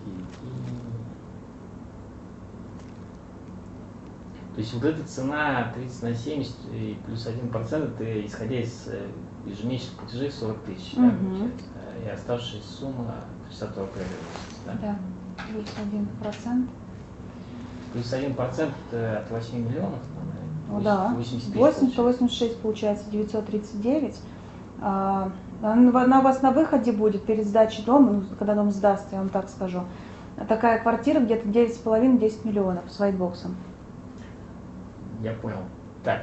То есть вот эта цена 30 на 70 и плюс 1% это исходя из ежемесячных платежей 40 тысяч, да, получается? И оставшаяся сумма 60 рублей, да? Да, плюс 1%. Плюс 1% от 8 миллионов, Ну да, 8186 получается 939. Она у вас на выходе будет перед сдачей дома, ну, когда дом сдастся, я вам так скажу. Такая квартира где-то 9,5-10 миллионов с вайтбоксом. Я понял. Так,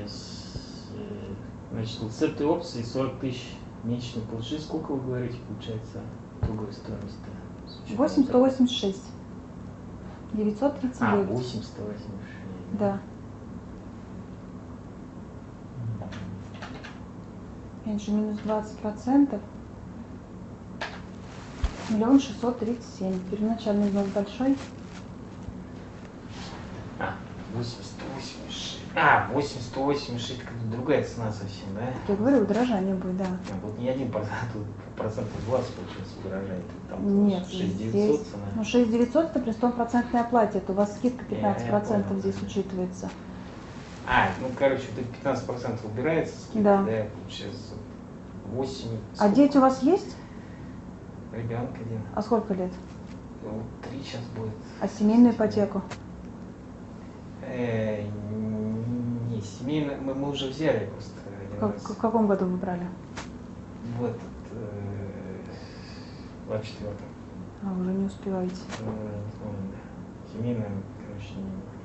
значит, вот с этой опцией 40 тысяч месячных платежей, сколько вы говорите, получается, итоговая стоимость-то? 8186. 939. 8186. Да. Меньше минус 20%. 1 637 000. Первоначальный взнос большой. 8186, это другая цена совсем, да? Я говорю, удорожание будет, да. Вот не 1%, процентов 20 получается удорожает. Там нет, 6900 цена. Ну 6900 это при 100% оплате, это у вас скидка 15% здесь учитывается. Ну короче, вот это 15% убирается, скидка, да, получается 8. А дети у вас есть? Ребенок один. А сколько лет? 3 сейчас будет. А семейную ипотеку? Не, семейную мы уже взяли просто. В каком году вы брали? В этот, 24-м. Уже не успеваете. Семейную, короче,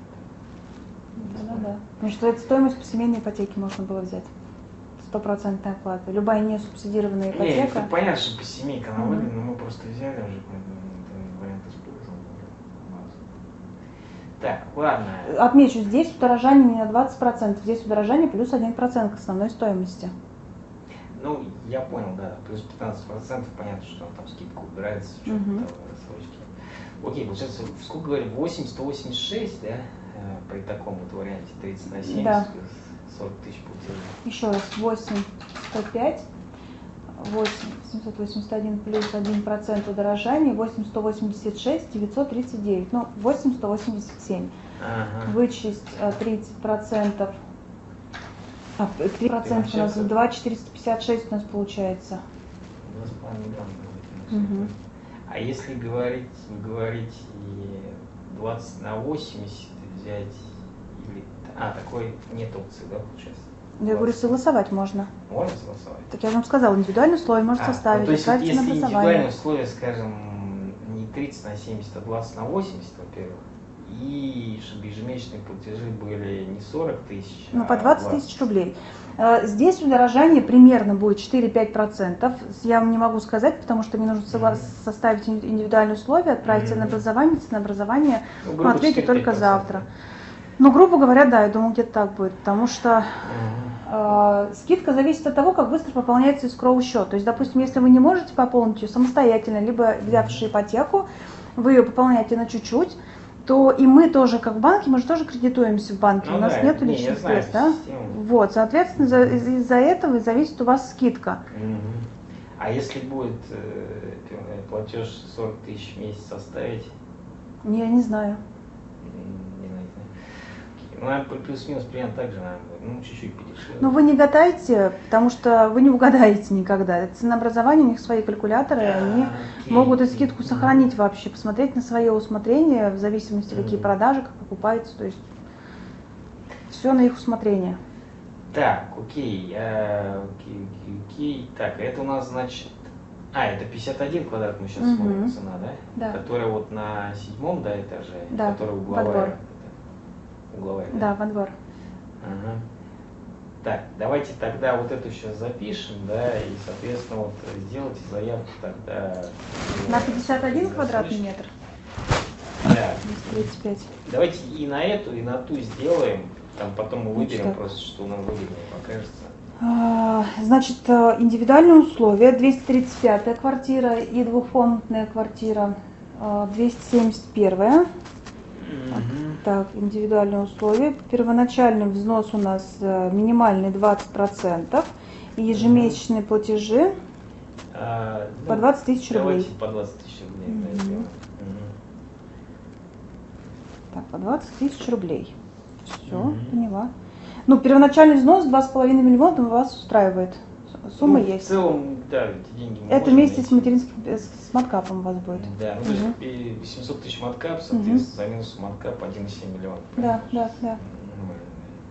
Да. Потому что эту стоимость по семейной ипотеке можно было взять. 100% оплата. Любая не субсидированная ипотека. Это понятно, что по семейке она выгодна, но мы просто взяли уже, вариант использовал. Так, ладно. Отмечу, здесь удорожание не на 20%, здесь удорожание плюс 1% к основной стоимости. Ну, я понял, да, плюс 15%, понятно, что там скидка убирается, с учетом рассрочки. Окей, получается, сколько говорим, 8186, да, при таком вот варианте, 30 на 70, да. 40 тысяч платежей. Еще раз, 8105, 8781 плюс 1% удорожания, 8186, 939, ну, 8187. Вычесть 30%. 3% у нас 2,456 у нас получается. 2,5 миллиона. А если говорить 20 на 80 взять, или, такой нет опции, да, получается? Я говорю, согласовать можно. Можно согласовать? Так я же вам сказала, индивидуальные условия можете составить. То есть вот если индивидуальные условия, скажем, не 30 на 70, а 20 на 80, во-первых, и чтобы ежемесячные платежи были не 40 тысяч, по 20 тысяч рублей. Здесь удорожание примерно будет 4-5%. Я вам не могу сказать, потому что мне нужно составить индивидуальные условия, отправить ценообразование. Ценообразование ответить только завтра. Ну, грубо говоря, да, я думаю, где-то так будет, потому что скидка зависит от того, как быстро пополняется эскроу счет. То есть, допустим, если вы не можете пополнить ее самостоятельно, либо взявши ипотеку, вы ее пополняете на чуть-чуть, то и мы тоже, как в банке, мы же тоже кредитуемся в банке, у нас нет личных средств, да? Вот, соответственно, из-за этого и зависит у вас скидка. А если будет платеж 40 тысяч в месяц оставить? Я не знаю. Плюс-минус примерно так же, наверное, чуть-чуть подешевле. Но вы не гадайте, потому что вы не угадаете никогда. Ценообразование, у них свои калькуляторы, они могут и скидку сохранить вообще, посмотреть на свое усмотрение, в зависимости, какие продажи, как покупаются, то есть все на их усмотрение. Так, окей. Так, это у нас, значит, это 51 квадрат, мы сейчас смотрим, цена, да? Да. Которая вот на 7-м, да, этаже, да, которая угловая. Угловая, да, во двор. Так, давайте тогда вот эту сейчас запишем, да, и, соответственно, вот сделайте заявку тогда. На 51 квадратный метр? Да. 35. Давайте и на эту, и на ту сделаем, там потом мы выберем просто, что нам выгоднее покажется. Значит, индивидуальные условия, 235-я квартира и двухкомнатная квартира. 271. Мгм. Так, индивидуальные условия. Первоначальный взнос у нас минимальный 20%. И ежемесячные платежи по 20 тысяч рублей. Давайте по 20 тысяч рублей. Мгм. Да, сделаем. Так, по 20 тысяч рублей. Все, Мгм. поняла. Ну, первоначальный взнос 2,5 миллиона вас устраивает. Сумма Ну, В есть. целом, да, эти деньги мы Это можем вместе с найти. материнским, с маткапом у вас будет. Да, ну, то есть Мгм. и 800 тысяч маткап, соответственно, за минус маткап 1,7 миллиона. Да, да, да. Нормально.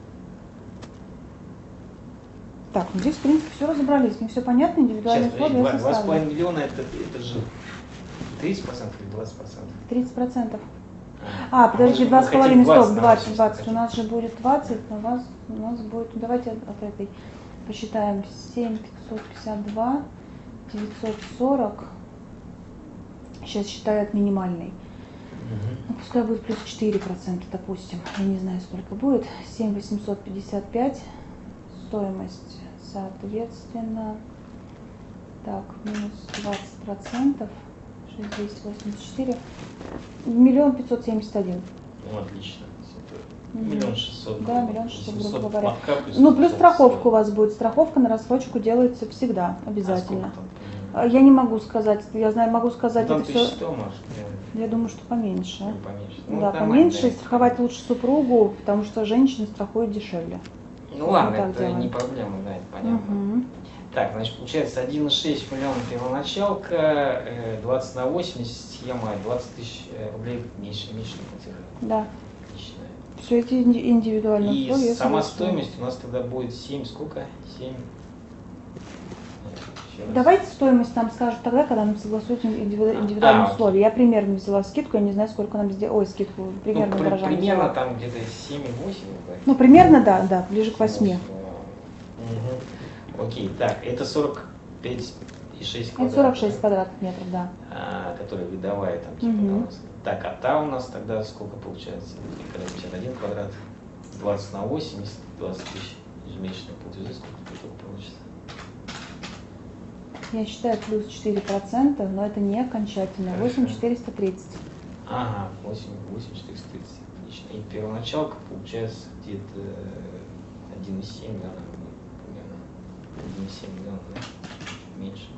Так, ну здесь, в принципе, все разобрались. Мне все понятно, индивидуальные Сейчас, условия я 2,5 составлю. миллиона это же 30% или 20%? 30%. А, подожди, мы 2,5, хотим стоп, 20, 20, нам 20. У нас же будет 20, у нас будет, ну, давайте от этой посчитаем. 7,552, 940. Сейчас считают минимальный. Мгм. Ну, пускай будет плюс 4%, допустим. Я не знаю, сколько будет. 7,855. Стоимость, соответственно, так, минус 20%. 6,284. 1 571 Ну, отлично. Мгм. 1 600 000. Да, 1 600 000, грубо говоря. маткап плюс Ну, плюс 500 страховка у вас будет. Страховка на рассрочку делается всегда, А обязательно. сколько там? Я не могу сказать, я знаю, могу сказать, Там это все. 1100, может, Я думаю, что поменьше. ну, поменьше. Ну, Да, нормально, поменьше. да. И страховать лучше супругу, потому что женщины страхуют дешевле. Ну ладно, так это делаем. не проблема, да, это понятно. Мгм. Так, значит, получается 1,6 миллиона первоначалка, 20 на 80, схема 20 тысяч рублей месячные платежи. Да. Отлично. Все эти индивидуальные И условия. я сама согласна. стоимость у нас тогда будет 7, сколько? 7. Давайте стоимость нам скажут тогда, когда нам согласуют индивидуальные окей. условия. Я примерно взяла скидку, я не знаю, сколько нам сделать. Ой, скидку, примерно выражение примерно взяла. там где-то 7,8. Ну, примерно, да, ближе к 8. Угу. Окей, так, это 45,6 Это квадратов. 46 квадратных метров, да. Которая видовая там типа Мгм. у нас. Так, а та у нас тогда сколько получается? Когда 51 квадрат, 20 на 80, 20 тысяч ежемесячных платежей, сколько получится? Я считаю плюс 4%, но это не окончательно. Хорошо. 8,430. Ага, 8,430. Отлично. И первоначалка получается где-то 1,7 миллиона примерно. 1,7 миллиона, да? Меньше.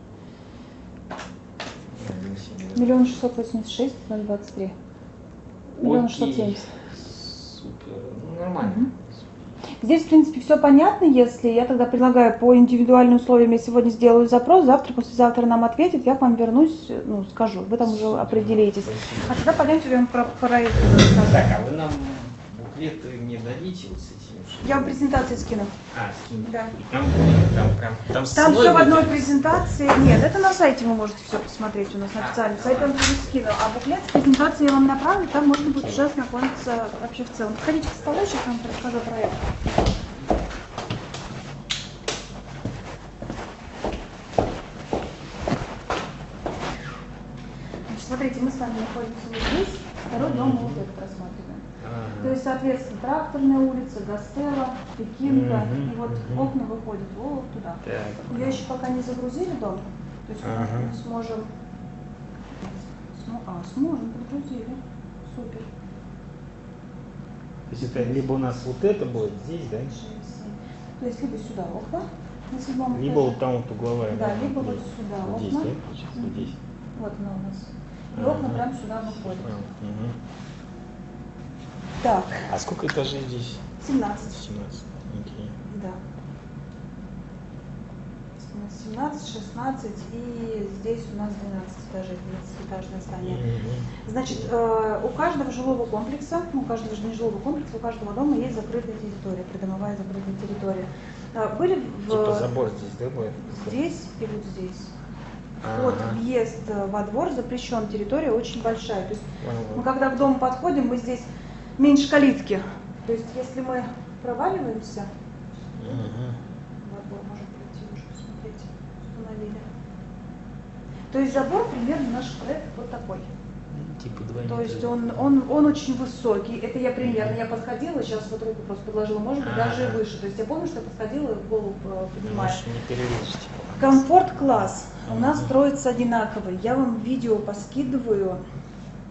1,7 миллиона. 1 686 023. 1 Окей. 670. Супер. Ну, нормально. Мгм. Здесь, в принципе, все понятно. Если я тогда предлагаю по индивидуальным условиям, я сегодня сделаю запрос, завтра, послезавтра нам ответят, я к вам вернусь, ну, скажу. Вы там уже Супер. определитесь. Спасибо. А тогда пойдемте, я вам про это Так, расскажу. а вы нам буклеты не дадите вот с этим? Я вам презентацию скину. Скиньте. Да. Там прям, там Там ссылой все в одной будет? презентации. Нет, это на сайте вы можете все посмотреть, у нас на официальном сайте он уже скину. А буклет с презентацией я вам направлю, там можно будет уже ознакомиться вообще в целом. Подходите к столу, сейчас я вам расскажу про это. Значит, смотрите, мы с вами находимся вот здесь, второй дом мы вот этот рассматриваем. Ага. То есть, соответственно, Тракторная улица, Гастелло, Пекинка, Мгм, и вот мгм. окна выходят вот туда. Так. Я еще пока не загрузили дом, то есть Ага. мы сможем, сможем, подгрузили, супер. То есть это либо у нас вот это будет здесь, да? 6, 7. То есть либо сюда окна на 7 Либо этаже. вот там вот угловая. Да, либо вот сюда вот здесь, окна. да? Получается, вот здесь. Вот она у нас. И Ага. окна прям сюда выходят. Мгм. Так, А сколько этажей здесь? 17. 17. Окей. Да. 17, 16 и здесь у нас 12 этажей, 12-этажное здание. Мгм. Значит, у каждого жилого комплекса, у каждого же не жилого комплекса, у каждого дома есть закрытая территория, придомовая закрытая территория. Были Типа забор здесь, да, будет? здесь и вот здесь. Вход, Ага. въезд во двор запрещен, территория очень большая. То есть мы Ага. когда к дому подходим, мы здесь меньше калитки. То есть если мы проваливаемся, Мгм. во двор можем пройти уже посмотреть, установили. То есть забор примерно наш проект вот такой. Типа 2 То метра. есть он очень высокий. Это я примерно, я подходила, сейчас вот руку просто подложила, может быть, даже и выше. То есть я помню, что я подходила, голову поднимаю. Можешь не перевесить. Комфорт-класс у нас строится одинаковый. Я вам видео поскидываю.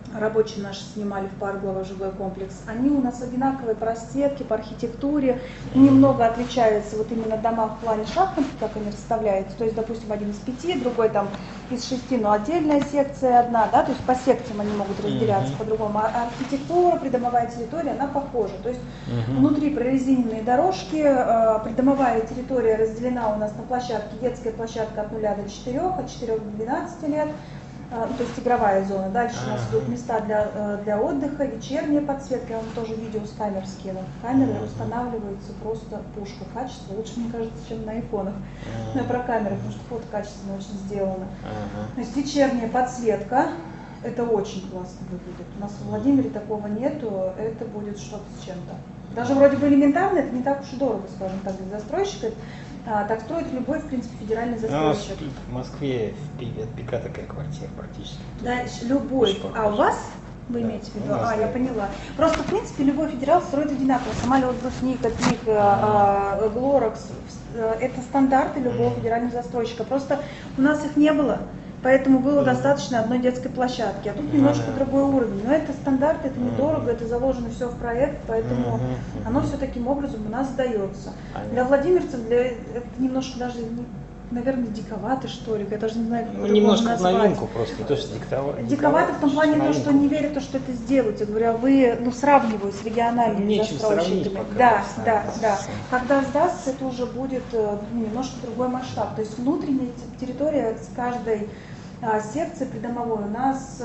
рабочие наши снимали в парк Главожилой комплекс, они у нас одинаковые по расцветке, по архитектуре, немного отличаются вот именно дома в плане шахмат, как они расставляются, то есть, допустим, один из 5, другой там из 6, но отдельная секция одна, да, то есть по секциям они могут разделяться по-другому, а архитектура, придомовая территория, она похожа, то есть внутри прорезиненные дорожки, придомовая территория разделена у нас на площадке, детская площадка от 0 до 4, от 4 до 12 лет, то есть игровая зона. Дальше у нас идут места для отдыха, вечерняя подсветка. Я вам тоже видео с камер скину. Камеры устанавливаются просто пушка. Качество лучше, мне кажется, чем на айфонах. Но про камеры, потому что фото качественно очень сделано. То есть вечерняя подсветка. Это очень классно выглядит. У нас в Владимире такого нету. Это будет что-то с чем-то. Даже вроде бы элементарно, это не так уж и дорого, скажем так, для застройщика. Так строит любой, в принципе, федеральный застройщик. В Москве от пика такая квартира практически. Да, любой. А у вас? Вы имеете в виду? Я поняла. Просто, в принципе, любой федерал строит одинаково. Самолет, Брусника, Пик, Глоракс. Это стандарты любого федерального застройщика. Просто у нас их не было. Поэтому было достаточно одной детской площадки. А тут немножко другой уровень. Но это стандарт, это недорого, это заложено все в проект, поэтому оно все таким образом у нас сдается. Для владимирцев это немножко даже, наверное, диковато, что ли. Я даже не знаю, как немножко назвать. в новинку просто, не то, что диковато. Диковато в том плане, то, что не верят, что это сделают. Я говорю, вы сравниваю с региональными застройщиками. Да. Когда сдастся, это уже будет немножко другой масштаб. То есть внутренняя территория с каждой секцией придомовой у нас,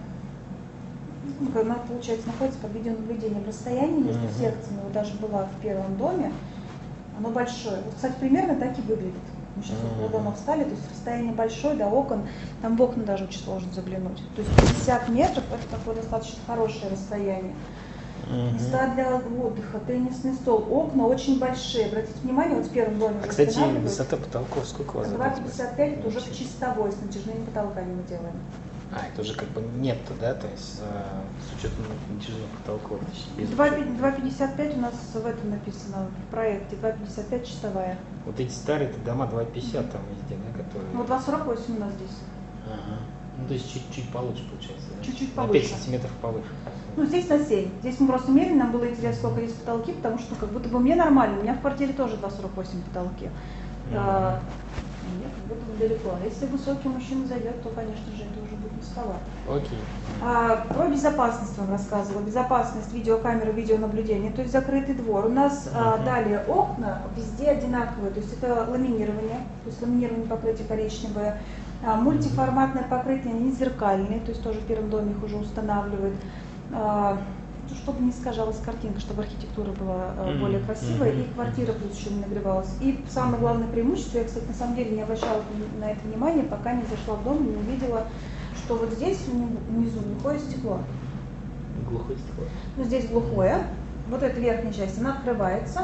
она, получается, находится под видеонаблюдением. Расстояние между секциями, вот даже была в первом доме, оно большое. Вот, кстати, примерно так и выглядит. Мы сейчас около дома встали, то есть расстояние большое до окон, там в окна даже очень сложно заглянуть. То есть 50 метров это такое достаточно хорошее расстояние. Места для отдыха, теннисный стол, окна очень большие. Обратите внимание, вот в первом доме кстати, высота потолков сколько у вас? 2,55 это уже чистовой, с натяжными потолками мы делаем. Это уже как бы нет-то, да, то есть с учетом натяжных потолков. 2,55 у нас в этом написано, в проекте, 2,55 чистовая. Вот эти старые дома 2,50 там везде, да, которые... Ну, 2,48 у нас здесь. Ну, то есть чуть-чуть получше получается, да? Чуть-чуть на повыше. 5 сантиметров повыше. Ну, здесь на 7. Здесь мы просто мерили, нам было интересно, сколько здесь потолки, потому что как будто бы мне нормально, у меня в квартире тоже 2,48 потолки. Нет, как будто бы далеко. А если высокий мужчина зайдет, то, конечно же, это уже будет низковато. Окей. Про безопасность вам рассказывала. Безопасность, видеокамеры, видеонаблюдение, то есть закрытый двор. У нас далее окна везде одинаковые, то есть это ламинирование, то есть ламинирование покрытие коричневое. Мультиформатное покрытие, не зеркальные, то есть тоже в первом доме их уже устанавливают. Чтобы не искажалась картинка, чтобы архитектура была более красивая, и квартира плюс еще не нагревалась. И самое главное преимущество, я, кстати, на самом деле не обращала на это внимание, пока не зашла в дом и не увидела, что вот здесь внизу глухое стекло. Глухое стекло. Ну, здесь глухое. Вот эта верхняя часть, она открывается.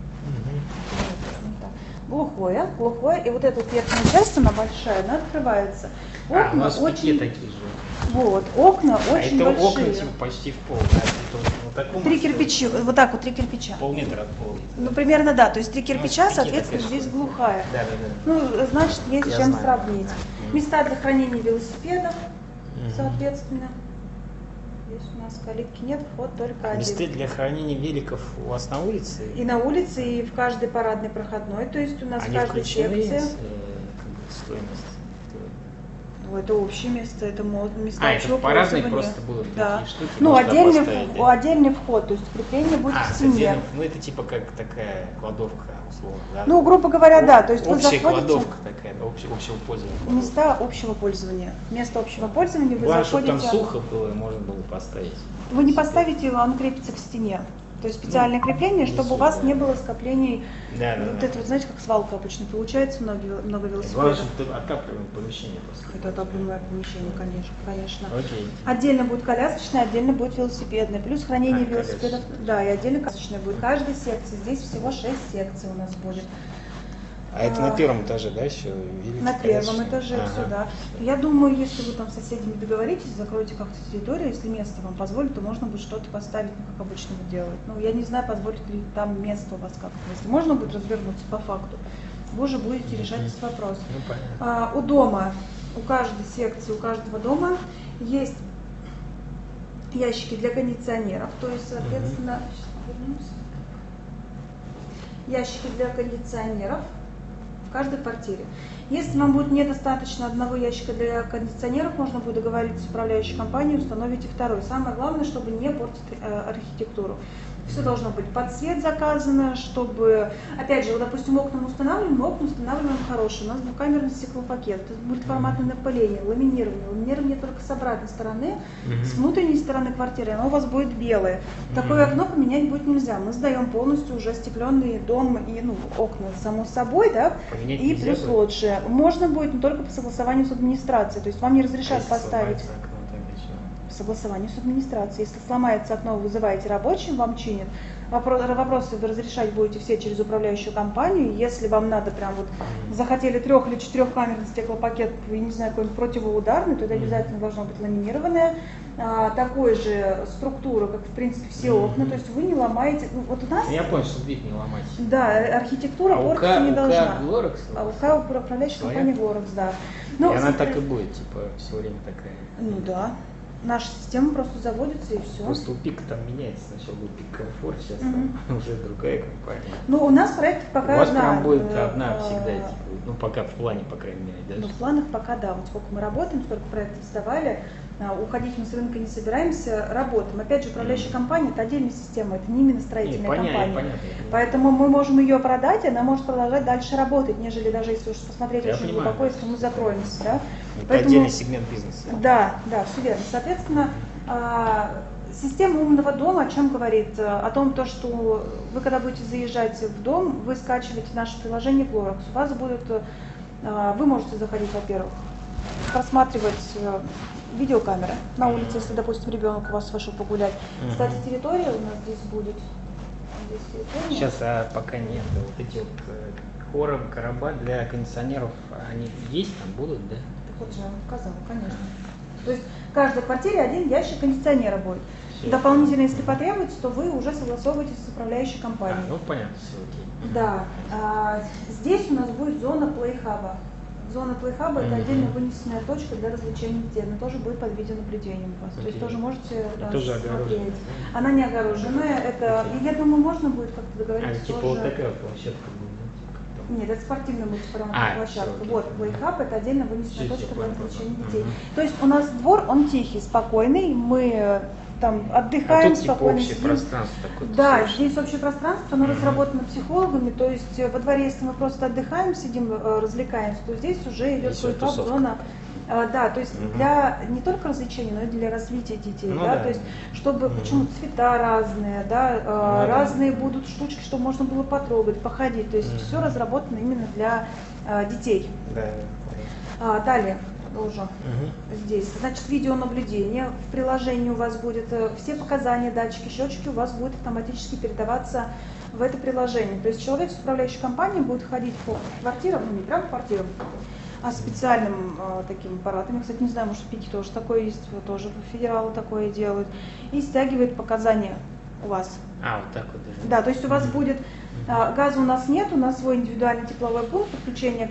Глухое, и вот эта вот верхняя часть, она большая, она открывается. Окна у нас очень... такие же. Вот, окна очень это большие. окна типа почти в пол, да? Это вот 3 кирпича, вот так вот 3 кирпича. Полметра от пола. Ну, примерно, да, то есть 3 кирпича, соответственно, здесь глухая. Да. Ну, значит, есть Я с чем знаю. сравнить. Места для хранения велосипедов, соответственно. Здесь у нас калитки нет, вход только один. Места для хранения великов у вас на улице? И на улице, и в каждой парадной проходной, то есть у нас в каждой секции. Стоимость? Ну, это общее место, это места общего это парадные пользования. просто будут да. такие штуки? Ну, можно отдельный, поставить, отдельный вход, то есть крепление будет в стене. Ну, это типа как такая кладовка, условно, да? Ну, грубо говоря, да, то есть вы общая заходите... кладовка такая, да, общего пользования. Места общего пользования. Место общего пользования вы Главное, чтобы заходите... там сухо было, можно было поставить. Вы не поставите его, он крепится к стене. То есть специальное крепление, чтобы у вас не было скоплений. Вот это вот, знаете, как свалка обычно получается, много Главное, велосипедов. чтобы отапливаемое помещение просто. Это отапливаемое помещение, конечно. Окей. Отдельно будет колясочное, отдельно будет велосипедное. Плюс хранение велосипедов. Да, и отдельно колясочное будет. Каждой секции. Здесь всего 6 секций у нас будет. А это на первом этаже, да, еще? На первом этаже все, да. Я думаю, если вы там с соседями договоритесь, закроете как-то территорию, если место вам позволит, то можно будет что-то поставить, ну, как обычно вы делаете. Ну, я не знаю, позволит ли там место у вас как-то. Если можно будет развернуться по факту, вы уже будете решать этот вопрос. Ну, у дома, у каждой секции, у каждого дома есть ящики для кондиционеров, то есть, соответственно, сейчас вернемся. Ящики для кондиционеров в каждой квартире. Если вам будет недостаточно одного ящика для кондиционеров, можно будет договориться с управляющей компанией, установите второй. Самое главное, чтобы не портить архитектуру. Все должно быть под цвет заказано, чтобы, опять же, вот, допустим, окна мы устанавливаем хорошие, у нас двухкамерный стеклопакет, это будет форматное напыление, ламинирование только с обратной стороны, с внутренней стороны квартиры, оно у вас будет белое. Такое окно поменять будет нельзя, мы сдаем полностью уже остекленный дом и окна, само собой, да, Поменять и плюс лоджия. Можно будет, но только по согласованию с администрацией, то есть вам не разрешают поставить. Согласованию с администрацией. Если сломается окно, вы вызываете рабочим, вам чинят. Вопросы вы разрешать будете все через управляющую компанию. Если вам надо прям вот захотели 3- или 4-камерный стеклопакет, я не знаю, какой-нибудь противоударный, то это обязательно должно быть ламинированное. Такой же структуры, как в принципе все окна, то есть вы не ломаете. Вот у нас. Я понял, что дверь не ломать. Да, архитектура портиться не должна. Glorex, Управляющая компания Glorex, да. И она так и будет, типа, все время такая. Ну да. Наша система просто заводится и все. Просто у Пика там меняется. Сначала был Пик Комфорт, сейчас там уже другая компания. Ну, у нас проект пока у вас одна. прям будет одна всегда, типа, ну пока в плане, по крайней мере, да? Ну, в планах пока да. Вот сколько мы работаем, столько проектов сдавали. Уходить мы с рынка не собираемся, работаем. Опять же, управляющая компания – это отдельная система, это не именно строительная компания. Понятно. Поэтому мы можем ее продать, и она может продолжать дальше работать, нежели даже если уж посмотреть Я очень понимаю, глубоко, если мы закроемся. Да? Это Поэтому, отдельный сегмент бизнеса. Да, все верно. Соответственно, система умного дома о чем говорит? О том, что вы, когда будете заезжать в дом, вы скачиваете наше приложение Glorex. У вас будут, вы можете заходить, во-первых, просматривать видеокамеры на улице, если, допустим, ребенок у вас вышел погулять. Кстати, территория у нас здесь будет. Сейчас пока нет. Вот эти вот короба для кондиционеров, они есть там, будут, да? Так вот же я вам сказала, конечно. То есть в каждой квартире один ящик кондиционера будет. Все. Дополнительно, если потребуется, то вы уже согласовываетесь с управляющей компанией. Ну понятно, все окей. Да. Здесь у нас будет зона плейхаба. Зона плейхаба – это отдельно вынесенная точка для развлечений детей. Она тоже будет под видеонаблюдением у вас. То есть тоже можете смотреть. Она не огороженная. Это, я думаю, можно будет как-то договориться. Типа вот такая площадка будет. Нет, это спортивная мультиформатная площадка. Вот, плейхаб – это отдельно вынесенная точка для развлечения детей. То есть у нас двор, он тихий, спокойный. Мы там отдыхаем, спокойно общее пространство такое. Да, здесь общее пространство, оно разработано психологами, то есть во дворе, если мы просто отдыхаем, сидим, развлекаемся, то здесь уже идет зона. Да, то есть для не только развлечений, но и для развития детей, да, то есть чтобы, почему цвета разные, да, разные будут штучки, чтобы можно было потрогать, походить, то есть все разработано именно для детей. Да. Далее. Продолжу. Здесь. Значит, видеонаблюдение. В приложении у вас будет все показания, датчики, счетчики у вас будут автоматически передаваться в это приложение. То есть человек с управляющей компанией будет ходить по квартирам, ну не прям по квартирам, а специальным таким аппаратом. Я, кстати, не знаю, может в Питере тоже такое есть, тоже федералы такое делают. И стягивает показания у вас. Вот так вот даже. Да, то есть у вас будет, газа у нас нет, у нас свой индивидуальный тепловой пункт, подключение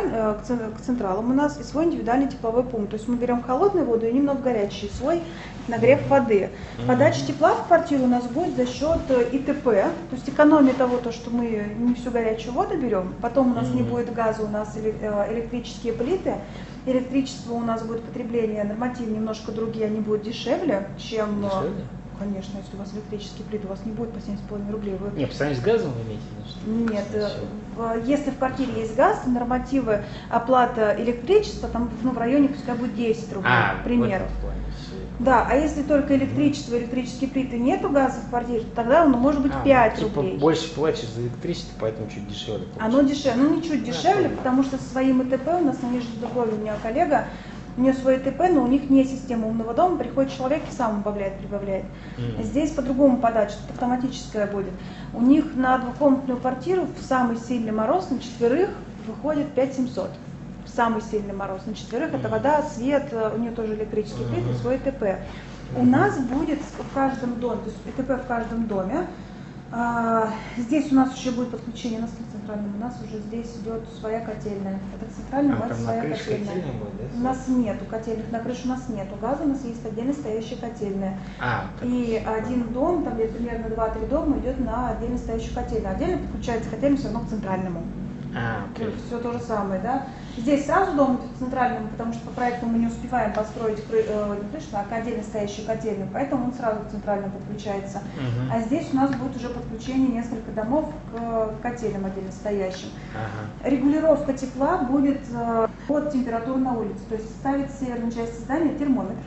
к централам у нас и свой индивидуальный тепловой пункт. То есть мы берем холодную воду и немного горячую, свой нагрев воды. Подача тепла в квартиру у нас будет за счет ИТП, то есть экономия того, что мы не всю горячую воду берем, потом у нас не будет газа, у нас электрические плиты. Электричество у нас будет потребление, нормативы немножко другие, они будут дешевле, чем... Дешевле? Конечно, если у вас электрические плиты, у вас не будет по 7,5 рублей. Не, по сравнению с газом вы имеете в виду? Нет, если в квартире есть газ, то нормативы оплата электричества там в районе пускай будет 10 рублей, к примеру. Да, а если только электричество, электрические плиты, нету газа в квартире, тогда оно может быть 5 рублей. Больше платишь за электричество, поэтому чуть дешевле. Оно дешевле, ну не чуть дешевле, потому что со своим ИТП у нас на Нижнем Дугове у меня коллега, у нее свой ИТП, но у них не система умного дома, приходит человек и сам убавляет, прибавляет. Здесь по-другому подача, тут автоматическая будет. У них на двухкомнатную квартиру в самый сильный мороз на четверых выходит 5700. В самый сильный мороз на четверых это вода, свет, у нее тоже электрический плиты, свой ИТП. У нас будет в каждом доме, то есть ИТП в каждом доме, Здесь у нас еще будет подключение на центральном. У нас уже здесь идет своя котельная. Это центральная, у нас своя котельная. Будет, да? У нас нету котельных, на крыше у нас нету газа, у нас есть отдельно стоящая котельная. И один дом, там где-то примерно 2-3 дома идет на отдельно стоящую котельную. Отдельно подключается котельная все равно к центральному. Все то же самое, да. Здесь сразу дом идет к центральному, потому что по проекту мы не успеваем построить не крышу, а отдельно стоящую котельную, поэтому он сразу к центральному подключается. А здесь у нас будет уже подключение несколько домов к котельным отдельно стоящим. Регулировка тепла будет от температуры на улице, то есть ставить в северной части здания термометр.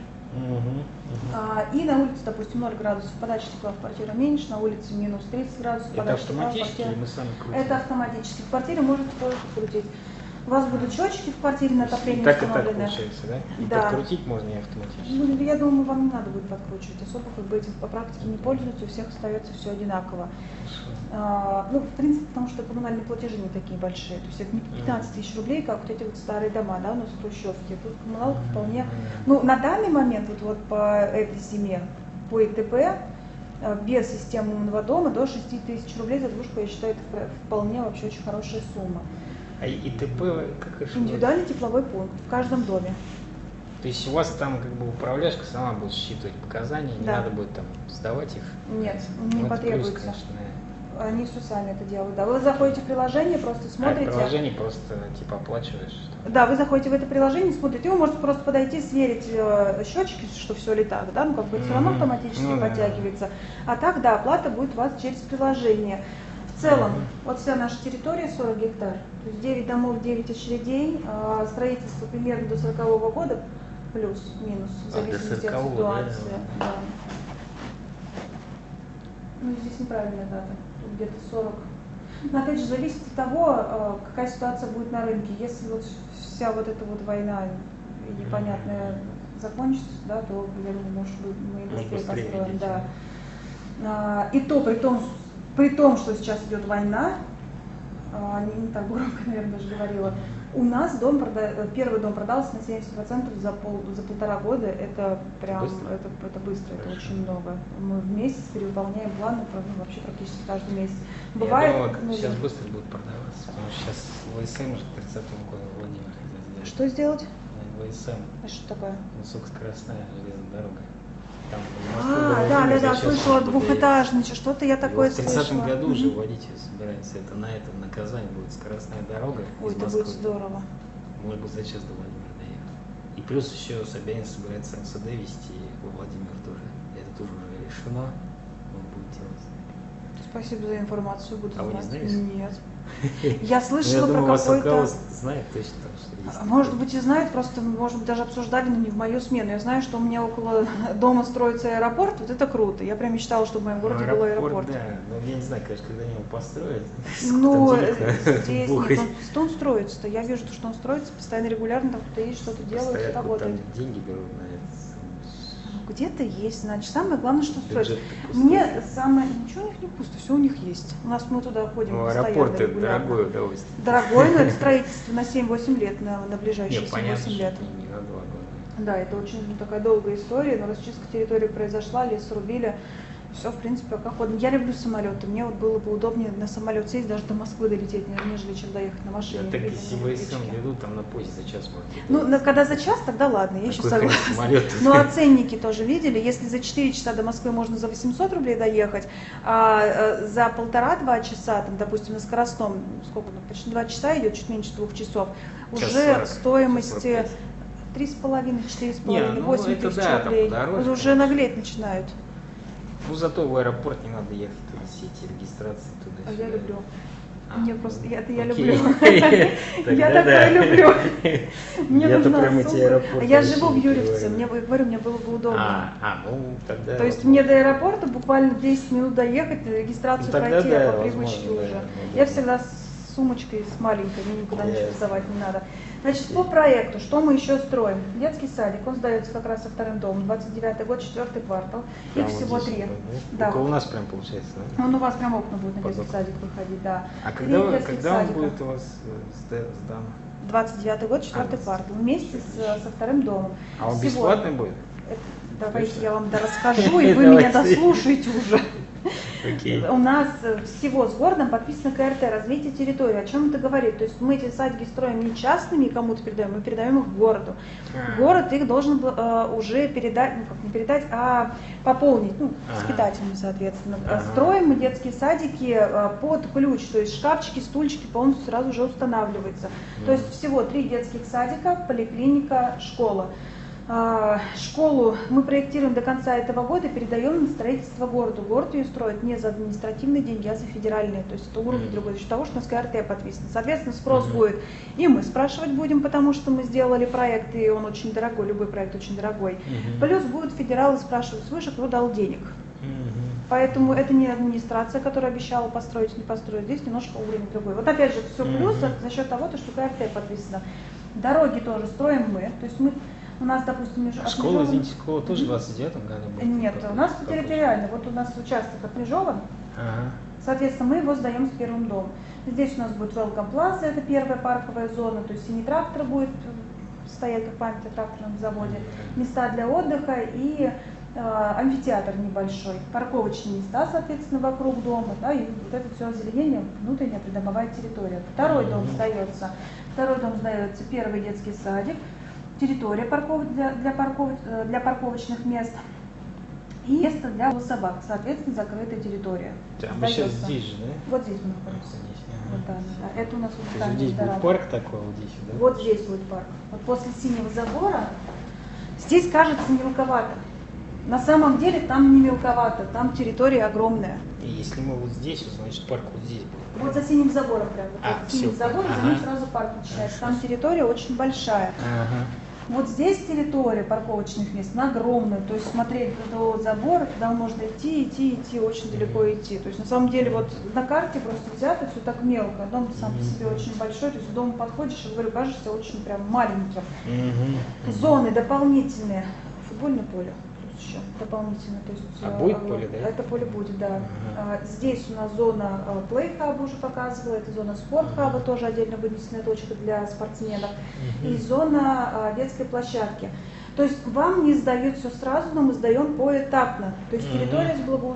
И на улице, допустим, 0 градусов, подача тепла в квартиру меньше, на улице минус 30 градусов, это подача тепла в автоматически квартиру. или мы сами крутим? Это автоматически. В квартире можете тоже подкрутить. У вас будут счетчики в квартире на отопление так установлены. И так получается, да? И да. подкрутить можно и автоматически. Ну, я думаю, вам не надо будет подкручивать. Особо как бы этим по практике не пользуются, у всех остается все одинаково. Ну, в принципе, потому что коммунальные платежи не такие большие. То есть это не 15 тысяч рублей, как вот эти вот старые дома, да, у нас в хрущевке. Тут коммуналка вполне... Ну, на данный момент, вот по этой зиме, по ИТБ, без системы умного дома до 6 тысяч рублей за двушку, я считаю, это вполне вообще очень хорошая сумма. А ИТП как и Индивидуальный тепловой пункт в каждом доме. То есть у вас там как бы управляшка сама будет считывать показания, не Да. надо будет там сдавать их? Нет, не Ну, это потребуется. плюс, конечно, Они все сами это делают. Да, вы заходите в приложение, просто смотрите. приложение просто типа оплачиваешь? Да, вы заходите в это приложение, смотрите, вы можете просто подойти, сверить счетчики, что все ли так, да, ну как бы все равно автоматически подтягивается. А так, да, оплата будет у вас через приложение. В целом, вот вся наша территория 40 гектар, то есть 9 домов, 9 очередей, строительство примерно до 40-го года, плюс-минус, в зависимости от ситуации. Да. Ну, здесь неправильная дата, тут где-то 40. Но опять же, зависит от того, какая ситуация будет на рынке. Если вот вся вот эта вот война непонятная закончится, да, то, я думаю, может быть, мы быстрее построим. Да. И то при том, что сейчас идет война, не так громко, наверное, даже говорила, у нас первый дом продался на 70% за полтора года. Это прям это быстро, это очень много. Мы в месяц перевыполняем планы, вообще практически каждый месяц. Бывает, я думала, сейчас быстро будет продаваться, потому что сейчас ВСМ уже к 30-му году Владимир хотел сделать. Что сделать? ВСМ. А что такое? Высокоскоростная железная дорога. Да, слышала, двухэтажный, что-то я такое слышала. В 30-м году уже вводить ее собирается. Это на этом наказание будет скоростная дорога. Ой, это будет здорово. Может быть, за час до Владимира доехать. И плюс еще Собянин собирается МСД вести во Владимир тоже. Это тоже уже решено. Он будет делать. Спасибо за информацию, буду знать. Вы не знаете? Нет. Я слышала про какой-то... вас знает точно, что есть. Может быть и знает, просто, может быть, даже обсуждали, но не в мою смену. Я знаю, что у меня около дома строится аэропорт, вот это круто. Я прям мечтала, чтобы в моем городе был аэропорт. Да, но я не знаю, конечно, когда они его построят. Ну, здесь нет, он строится-то. Я вижу, что он строится постоянно, регулярно, там кто-то есть, что-то делает, все работает. Там деньги берут на это. Где-то есть, значит. Самое главное, что строить. Мне самое... Ничего у них не пусто, все у них есть. Мы туда ходим постоянно, аэропорт это регулярно. дорогое удовольствие. Дорогое, но это строительство на 7-8 лет, на ближайшие 7-8 лет. Не на 2 года. Да, это очень такая долгая история, но расчистка территории произошла, лес рубили. Все, в принципе, пока ходим. Я люблю самолеты. Мне вот было бы удобнее на самолет сесть, даже до Москвы долететь, нежели чем доехать на машине. Да, так если ВСМ ведут, там на поезде за час можно. Ну, когда за час, тогда ладно, я еще согласна. Ну, а ценники тоже видели. Если за 4 часа до Москвы можно за 800 рублей доехать, а за 1,5-2 часа, там, допустим, на скоростном, сколько, почти 2 часа идет, чуть меньше 2 часов, уже стоимость 3,5-4,5, 8 тысяч рублей. Уже наглеть начинают. Ну, зато в аэропорт не надо ехать туда, все эти регистрации туда. А я люблю. Мне просто, это я люблю. Я такое люблю. Мне нужна сумка. Я живу в Юрьевце, мне было бы удобно. Ну, тогда... То есть мне до аэропорта буквально 10 минут доехать, регистрацию пройти, а по привычке уже. Я всегда с сумочкой, с маленькой, мне никуда ничего вставать не надо. Значит, по проекту, что мы еще строим? Детский садик, он сдается как раз со вторым домом, 29-й год, 4-й квартал. Их всего 3. Да. У нас прям получается, да? Он у вас прям окна будет на детский садик выходить, да. А когда он будет у вас сдан? 29-й год, 4-й квартал, вместе со вторым домом. А он бесплатный будет? Давайте я вам расскажу, и вы меня дослушаете уже. Окей. У нас всего с городом подписано КРТ, развитие территории. О чем это говорит? То есть мы эти садики строим не частными и кому-то передаем, мы передаем их городу. Город их должен уже передать, ну как не передать, а пополнить, ну, с питательным, соответственно. Строим мы детские садики под ключ, то есть шкафчики, стульчики полностью сразу же устанавливаются. То есть всего 3 детских садика, поликлиника, школа. Школу мы проектируем до конца этого года, передаем на строительство городу. Город ее строит не за административные деньги, а за федеральные. То есть это уровень другой, за счет того, что у нас КРТ подписано. Соответственно, спрос будет, и мы спрашивать будем, потому что мы сделали проект, и он очень дорогой, любой проект очень дорогой. Плюс будут федералы спрашивать свыше, кто дал денег. Поэтому это не администрация, которая обещала построить, не построить. Здесь немножко уровень другой. Вот опять же, все плюс за счет того, что КРТ подписано. Дороги тоже строим мы. То есть мы, у нас, допустим, школа, извините, школа тоже в 29 году будет? Нет, у нас территориально. Вот у нас участок отмежован. Соответственно, мы его сдаем с первым домом. Здесь у нас будет Welcome Plaza, это первая парковая зона, то есть синий трактор будет стоять как память о тракторном заводе, места для отдыха и амфитеатр небольшой, парковочные места, соответственно, вокруг дома, да, и вот это все озеленение, внутренняя придомовая территория. Второй дом сдается, первый детский садик, территория для парковочных мест и место для собак, соответственно, закрытая территория. Мы сейчас здесь же, да? Вот здесь мы находимся. Вот, да. Это у нас вот там здесь будет парк такой вот здесь, да? Вот здесь будет парк. Вот после синего забора здесь кажется мелковато. На самом деле там не мелковато, там территория огромная. И если мы вот здесь, значит парк вот здесь будет. Вот за синим забором прям. Вот синий забор, за ним сразу парк начинается. Там территория очень большая. Вот здесь территория парковочных мест, она огромная. То есть смотреть до забора, туда можно идти, очень далеко идти. То есть на самом деле вот на карте просто взято все так мелко. Дом сам по себе очень большой. То есть к дому подходишь и, говорю, кажется очень прям маленьким. Зоны дополнительные. Футбольное поле. Еще дополнительно. То есть, будет поле, да? Это поле будет, да. Здесь у нас зона плей-хаба уже показывала, это зона спорт-хаба, тоже отдельно вынесенная точка для спортсменов, и зона детской площадки. То есть вам не сдают все сразу, но мы сдаем поэтапно. То есть территория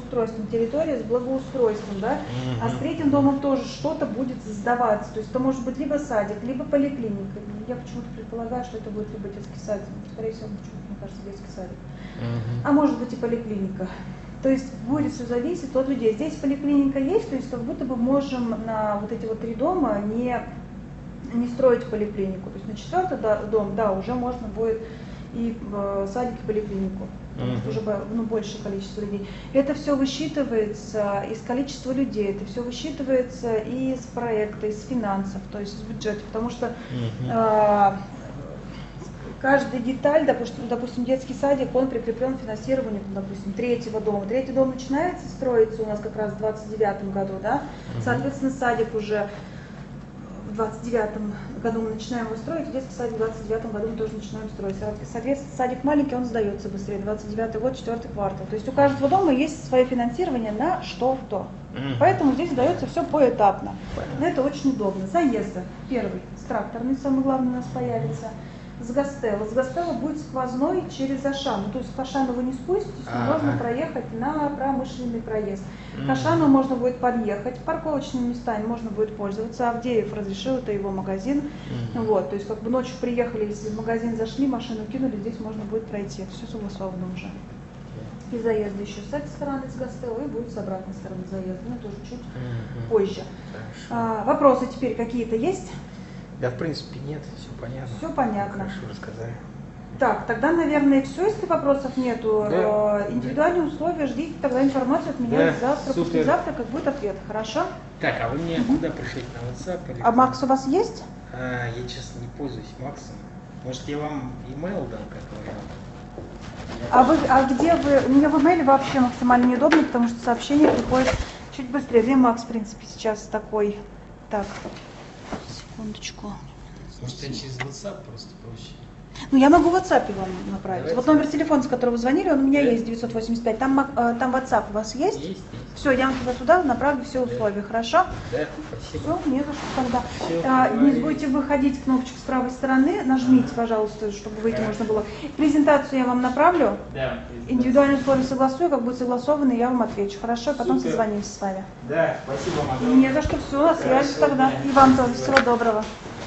с благоустройством, да? А с третьим домом тоже что-то будет сдаваться. То есть это может быть либо садик, либо поликлиника. Я почему-то предполагаю, что это будет либо детский садик. Скорее всего, почему-то, мне кажется, детский садик. А может быть и поликлиника. То есть будет все зависеть от людей. Здесь поликлиника есть, то есть как будто бы можем на вот эти вот 3 дома не строить поликлинику. То есть на 4-й дом, да, уже можно будет и садик, и поликлинику, потому что уже большее количество людей. Это все высчитывается из количества людей, это все высчитывается и из проекта, из финансов, то есть из бюджета, потому что каждая деталь, допустим, детский садик, он прикреплен к финансированию, допустим, 3-го дома. 3-й дом начинается строиться у нас как раз в 29 году, да? Соответственно, садик уже в 29 году мы начинаем его строить, детский садик в 29 году мы тоже начинаем строить. Соответственно, садик маленький, он сдается быстрее, 29 год, 4-й квартал. То есть у каждого дома есть свое финансирование на что-то. Поэтому здесь сдается все поэтапно. Это очень удобно. Заезды. Первый с тракторной, самое главное, у нас появится. С Гастелло. С Гастелло будет сквозной через Ашану. То есть к Ашану вы не спуститесь, но можно проехать на промышленный проезд. К Ашану можно будет подъехать, парковочными местами можно будет пользоваться. Авдеев разрешил, это его магазин. Вот, то есть как бы ночью приехали, если в магазин зашли, машину кинули, здесь можно будет пройти. Это все согласовано уже. И заезды еще с этой стороны с Гастелло, и будет с обратной стороны заезда, но тоже чуть позже. Вопросы теперь какие-то есть? Да, в принципе, нет, все понятно. Все понятно. Хорошо рассказали. Так, тогда, наверное, все, если вопросов нету. Индивидуальные условия, ждите тогда информацию от меня завтра, послезавтра, как будет ответ. Хорошо? Так, а вы мне куда пришлите? На WhatsApp? Или А Макс у вас есть? Я, честно, не пользуюсь Максом. Может, я вам email дам, как вариант? А где вы? Мне в email вообще максимально неудобно, потому что сообщение приходит чуть быстрее. Где Макс, в принципе, сейчас такой? Так, секундочку. Может, я через WhatsApp просто проще? Ну, я могу в WhatsApp вам направить. Давайте. Вот номер телефона, с которого вы звонили, он у меня Да. есть, 985. Там WhatsApp у вас есть? Есть. Все, я вам туда-сюда направлю все условия, хорошо? Да, спасибо. Все, не за что тогда. Всё, Не договорились. забудьте выходить, кнопочку с правой стороны, нажмите, пожалуйста, чтобы выйти можно было. Презентацию я вам направлю, Да. индивидуальные условия согласую, как будет согласовано, я вам отвечу, хорошо? Потом Супер. созвонимся с вами. Да, спасибо вам огромное. Не за что, все, на связи Хорошего тогда. дня. И вам тоже Спасибо. всего доброго.